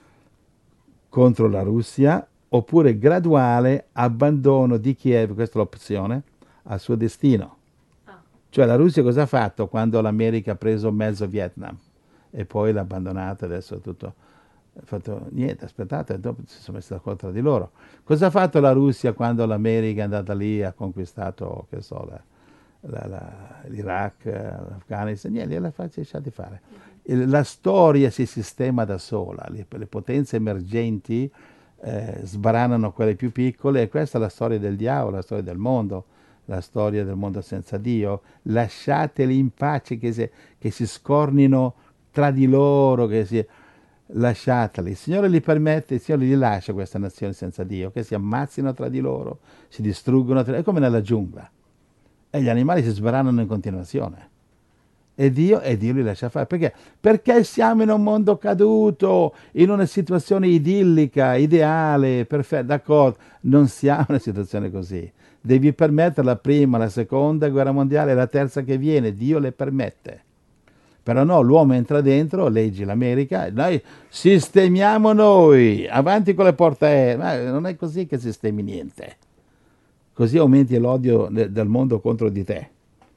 contro la Russia, oppure graduale abbandono di Kiev, questa è l'opzione, al suo destino. Ah. Cioè la Russia cosa ha fatto quando l'America ha preso mezzo Vietnam e poi l'ha abbandonato, adesso è tutto... Ha fatto niente, aspettate, dopo si sono messi d'accordo tra di loro. Cosa ha fatto la Russia quando l'America è andata lì e ha conquistato, che so, la, la, la, l'Iraq, l'Afghanistan? Niente, gliela faccia lasciate fare. Il, la storia si sistema da sola, le, le potenze emergenti eh, sbranano quelle più piccole, e questa è la storia del diavolo, la storia del mondo, la storia del mondo senza Dio. Lasciateli in pace, che si, che si scornino tra di loro, che si... lasciateli, il Signore li permette, il Signore li lascia questa nazione senza Dio, che si ammazzino tra di loro, si distruggono, tra... è come nella giungla, e gli animali si sbranano in continuazione, e Dio, e Dio li lascia fare, perché? Perché siamo in un mondo caduto, in una situazione idillica, ideale, perfetta, d'accordo, non siamo in una situazione così, devi permettere la prima, la seconda guerra mondiale, la terza che viene, Dio le permette. Però no, l'uomo entra dentro, leggi l'America, noi sistemiamo noi, avanti con le porte aeree. Ma non è così che sistemi niente. Così aumenti l'odio de- del mondo contro di te.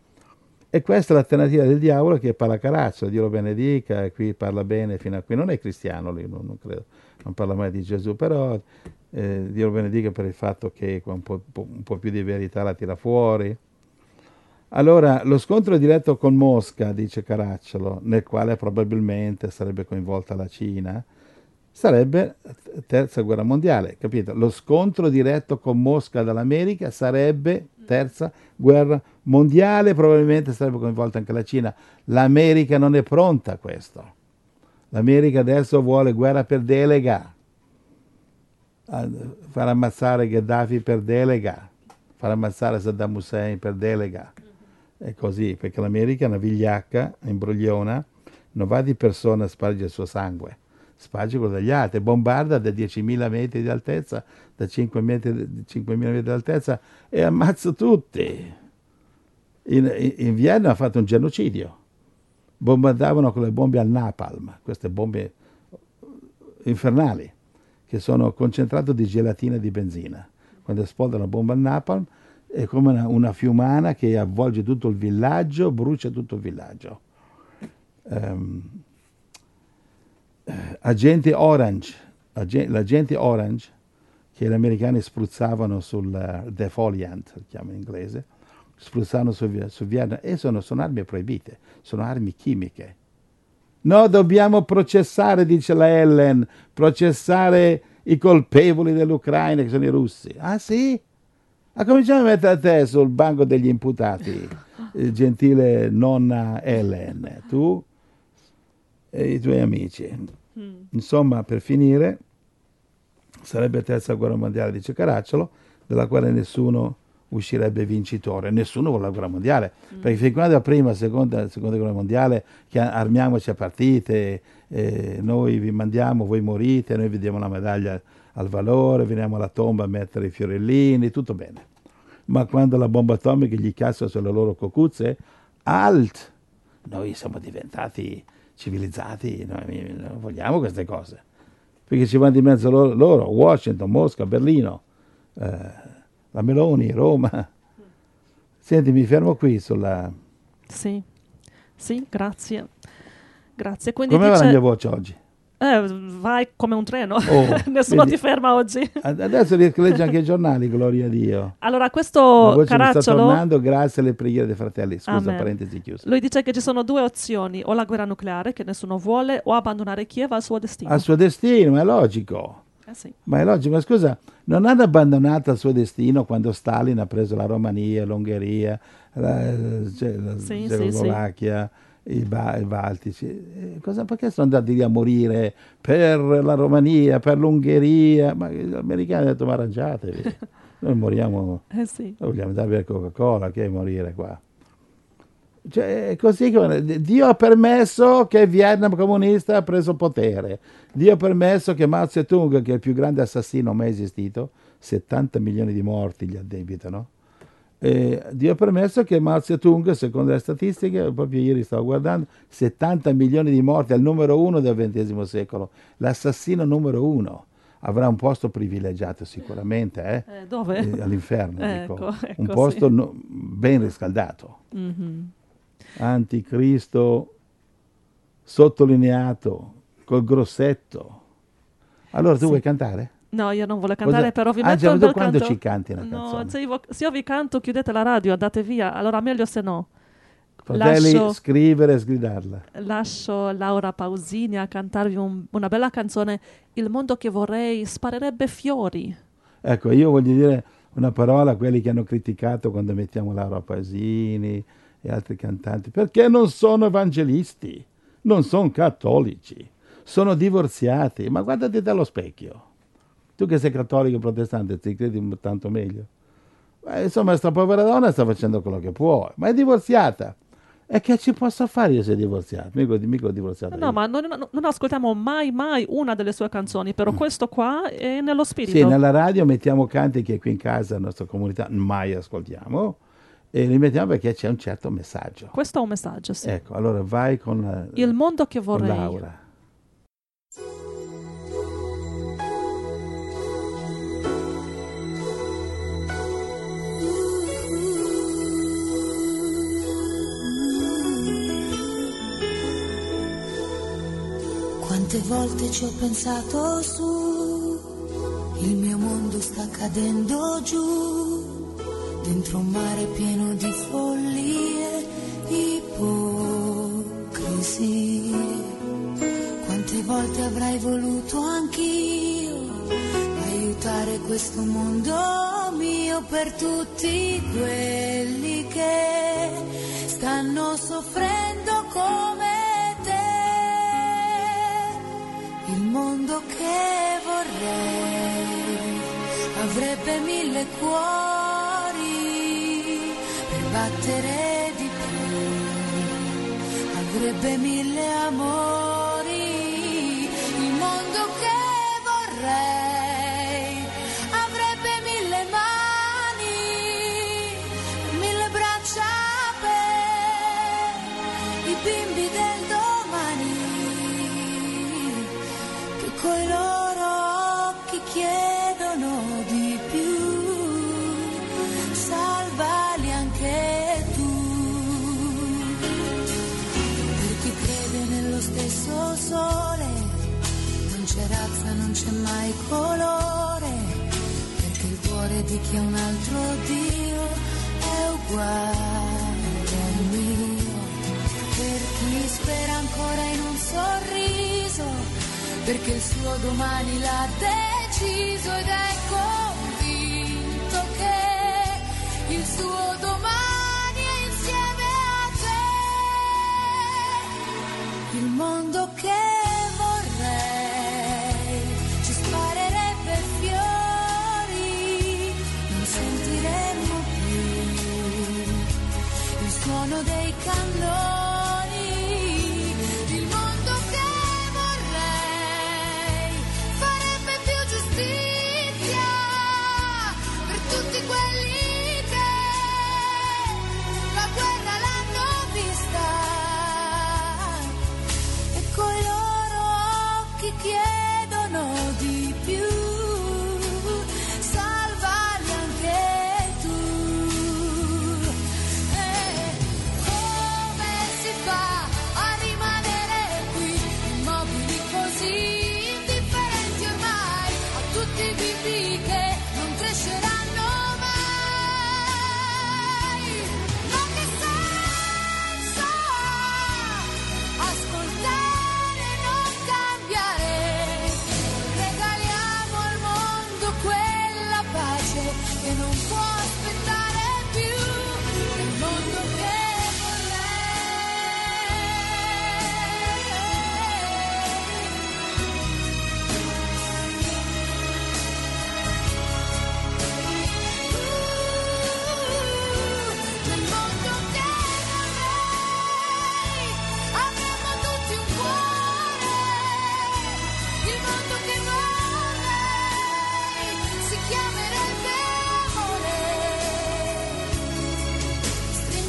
E questa è l'alternativa del diavolo, che parla Caracciolo, Dio lo benedica, e qui parla bene fino a qui. Non è cristiano lui, non, non credo, non parla mai di Gesù, però eh, Dio lo benedica per il fatto che un po', un po' più di verità la tira fuori. Allora, lo scontro diretto con Mosca, dice Caracciolo, nel quale probabilmente sarebbe coinvolta la Cina, sarebbe terza guerra mondiale, capito? Lo scontro diretto con Mosca dall'America sarebbe terza guerra mondiale, probabilmente sarebbe coinvolta anche la Cina. L'America non è pronta a questo. L'America adesso vuole guerra per delega, far ammazzare Gheddafi per delega, far ammazzare Saddam Hussein per delega. È così, perché l'America è una vigliacca, imbrogliona, non va di persona a spargere il suo sangue, sparge quello degli altri, bombarda da diecimila metri di altezza, da cinquemila metri di altezza, e ammazza tutti. In, in, in Vietnam ha fatto un genocidio, bombardavano con le bombe al napalm, queste bombe infernali, che sono concentrato di gelatina e di benzina. Quando esplode una bomba al napalm, è come una, una fiumana che avvolge tutto il villaggio, brucia tutto il villaggio. Um, agente Orange, ag- l'agente Orange, che gli americani spruzzavano sul uh, defoliant, si chiama in inglese, spruzzavano sul, sul Vietnam, e sono, sono armi proibite, sono armi chimiche. No, dobbiamo processare, dice la Ellen, processare i colpevoli dell'Ucraina, che sono i russi. Ah sì? Ah, cominciamo a mettere te sul banco degli imputati, eh, gentile nonna Ellen, tu e i tuoi amici. Mm. Insomma, per finire, sarebbe terza guerra mondiale, dice Caracciolo, della quale nessuno uscirebbe vincitore. Nessuno vuole la guerra mondiale, mm. perché fin quando prima, seconda, seconda guerra mondiale, che armiamoci a partite, eh, noi vi mandiamo, voi morite, noi vi diamo la medaglia al valore, veniamo alla tomba a mettere i fiorellini, tutto bene. Ma quando la bomba atomica gli cassa sulle loro cocuzze, alt! Noi siamo diventati civilizzati, noi non vogliamo queste cose. perché ci vanno di mezzo loro, loro Washington, Mosca, Berlino, eh, la Meloni, Roma. Senti, mi fermo qui sulla... Sì, sì, grazie. Grazie. Quindi Come va dice, la mia voce oggi? eh, vai come un treno, Oh, nessuno vedi. ti ferma oggi. Adesso riesco a leggere anche i giornali, gloria a Dio. Allora, La questo voce mi sta caracciolo, tornando grazie alle preghiere dei fratelli. Scusa, Amen. parentesi chiusa. Lui dice che ci sono due opzioni, o la guerra nucleare, che nessuno vuole, o abbandonare Kiev al suo destino. Al suo destino, ma è logico. Eh sì. Ma è logico, ma scusa, non hanno abbandonato il suo destino quando Stalin ha preso la Romania, l'Ungheria, la, cioè, la Sì, Cecoslovacchia, i, ba- i Baltici. Eh, cosa, perché sono andati lì a morire per la Romania, per l'Ungheria? Ma gli americani hanno detto, ma arrangiatevi, noi moriamo, Eh sì. noi vogliamo dare a Coca-Cola, che è morire qua. Cioè, è così che Dio ha permesso che il Vietnam comunista ha preso potere. Dio ha permesso che Mao Zedong, che è il più grande assassino mai esistito, settanta milioni di morti gli addebitano. E Dio ha permesso che Mao Zedong, secondo le statistiche, proprio ieri stavo guardando, settanta milioni di morti, è il numero uno del ventesimo secolo, l'assassino numero uno. Avrà un posto privilegiato sicuramente, eh? Eh, dove? Eh, all'inferno, Ecco, dico. ecco, Un posto sì. no- ben riscaldato. Mhm. Anticristo sottolineato col grossetto. Allora tu Sì. vuoi cantare? No, io non voglio cantare, Cosa- però vi metto Angelo, un tu bel quando canto. ci canti una No, canzone? se io, se io vi canto, chiudete la radio, andate via. Allora meglio se no. Fratelli, Lascio, scrivere e sgridarla. lascio Laura Pausini a cantarvi un- una bella canzone. Il mondo che vorrei sparerebbe fiori. Ecco, io voglio dire una parola a quelli che hanno criticato quando mettiamo Laura Pausini e altri cantanti, perché non sono evangelisti, non sono cattolici, sono divorziati. Ma guardati dallo specchio. Tu che sei cattolico e protestante, ti credi tanto meglio. Eh, insomma, sta povera donna sta facendo quello che può, ma è divorziata. E che ci posso fare io se è divorziato? Mica, mica ho divorziato No, io. ma non, non- non ascoltiamo mai, mai una delle sue canzoni, però questo qua è nello spirito. Sì, nella radio mettiamo canti che qui in casa, nella nostra comunità, mai ascoltiamo, e li mettiamo perché c'è un certo messaggio. Questo è un messaggio, sì. Ecco, allora vai con, eh, Il mondo che con vorrei. Laura. Quante volte ci ho pensato su, il mio mondo sta cadendo giù, dentro un mare pieno di follie, ipocrisie. Quante volte avrei voluto anch'io aiutare questo mondo mio per tutti quelli che stanno soffrendo come il mondo che vorrei avrebbe mille cuori per battere di più, avrebbe mille amori. Il mondo che vorrei avrebbe mille mani, mille braccia per i bimbi del domani, coi loro occhi chiedono di più, salvali anche tu. Per chi crede nello stesso sole, non c'è razza, non c'è mai colore, perché il cuore di chi ha un altro Dio è uguale al mio. Per chi spera ancora in un sorriso, perché il suo domani l'ha deciso ed è convinto che il suo domani è insieme a te. Il mondo che vorrei ci sparerebbe fiori, non sentiremmo più il suono dei cannoni. Chiedono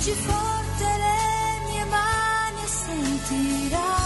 Stringi forte le mie mani e sentirai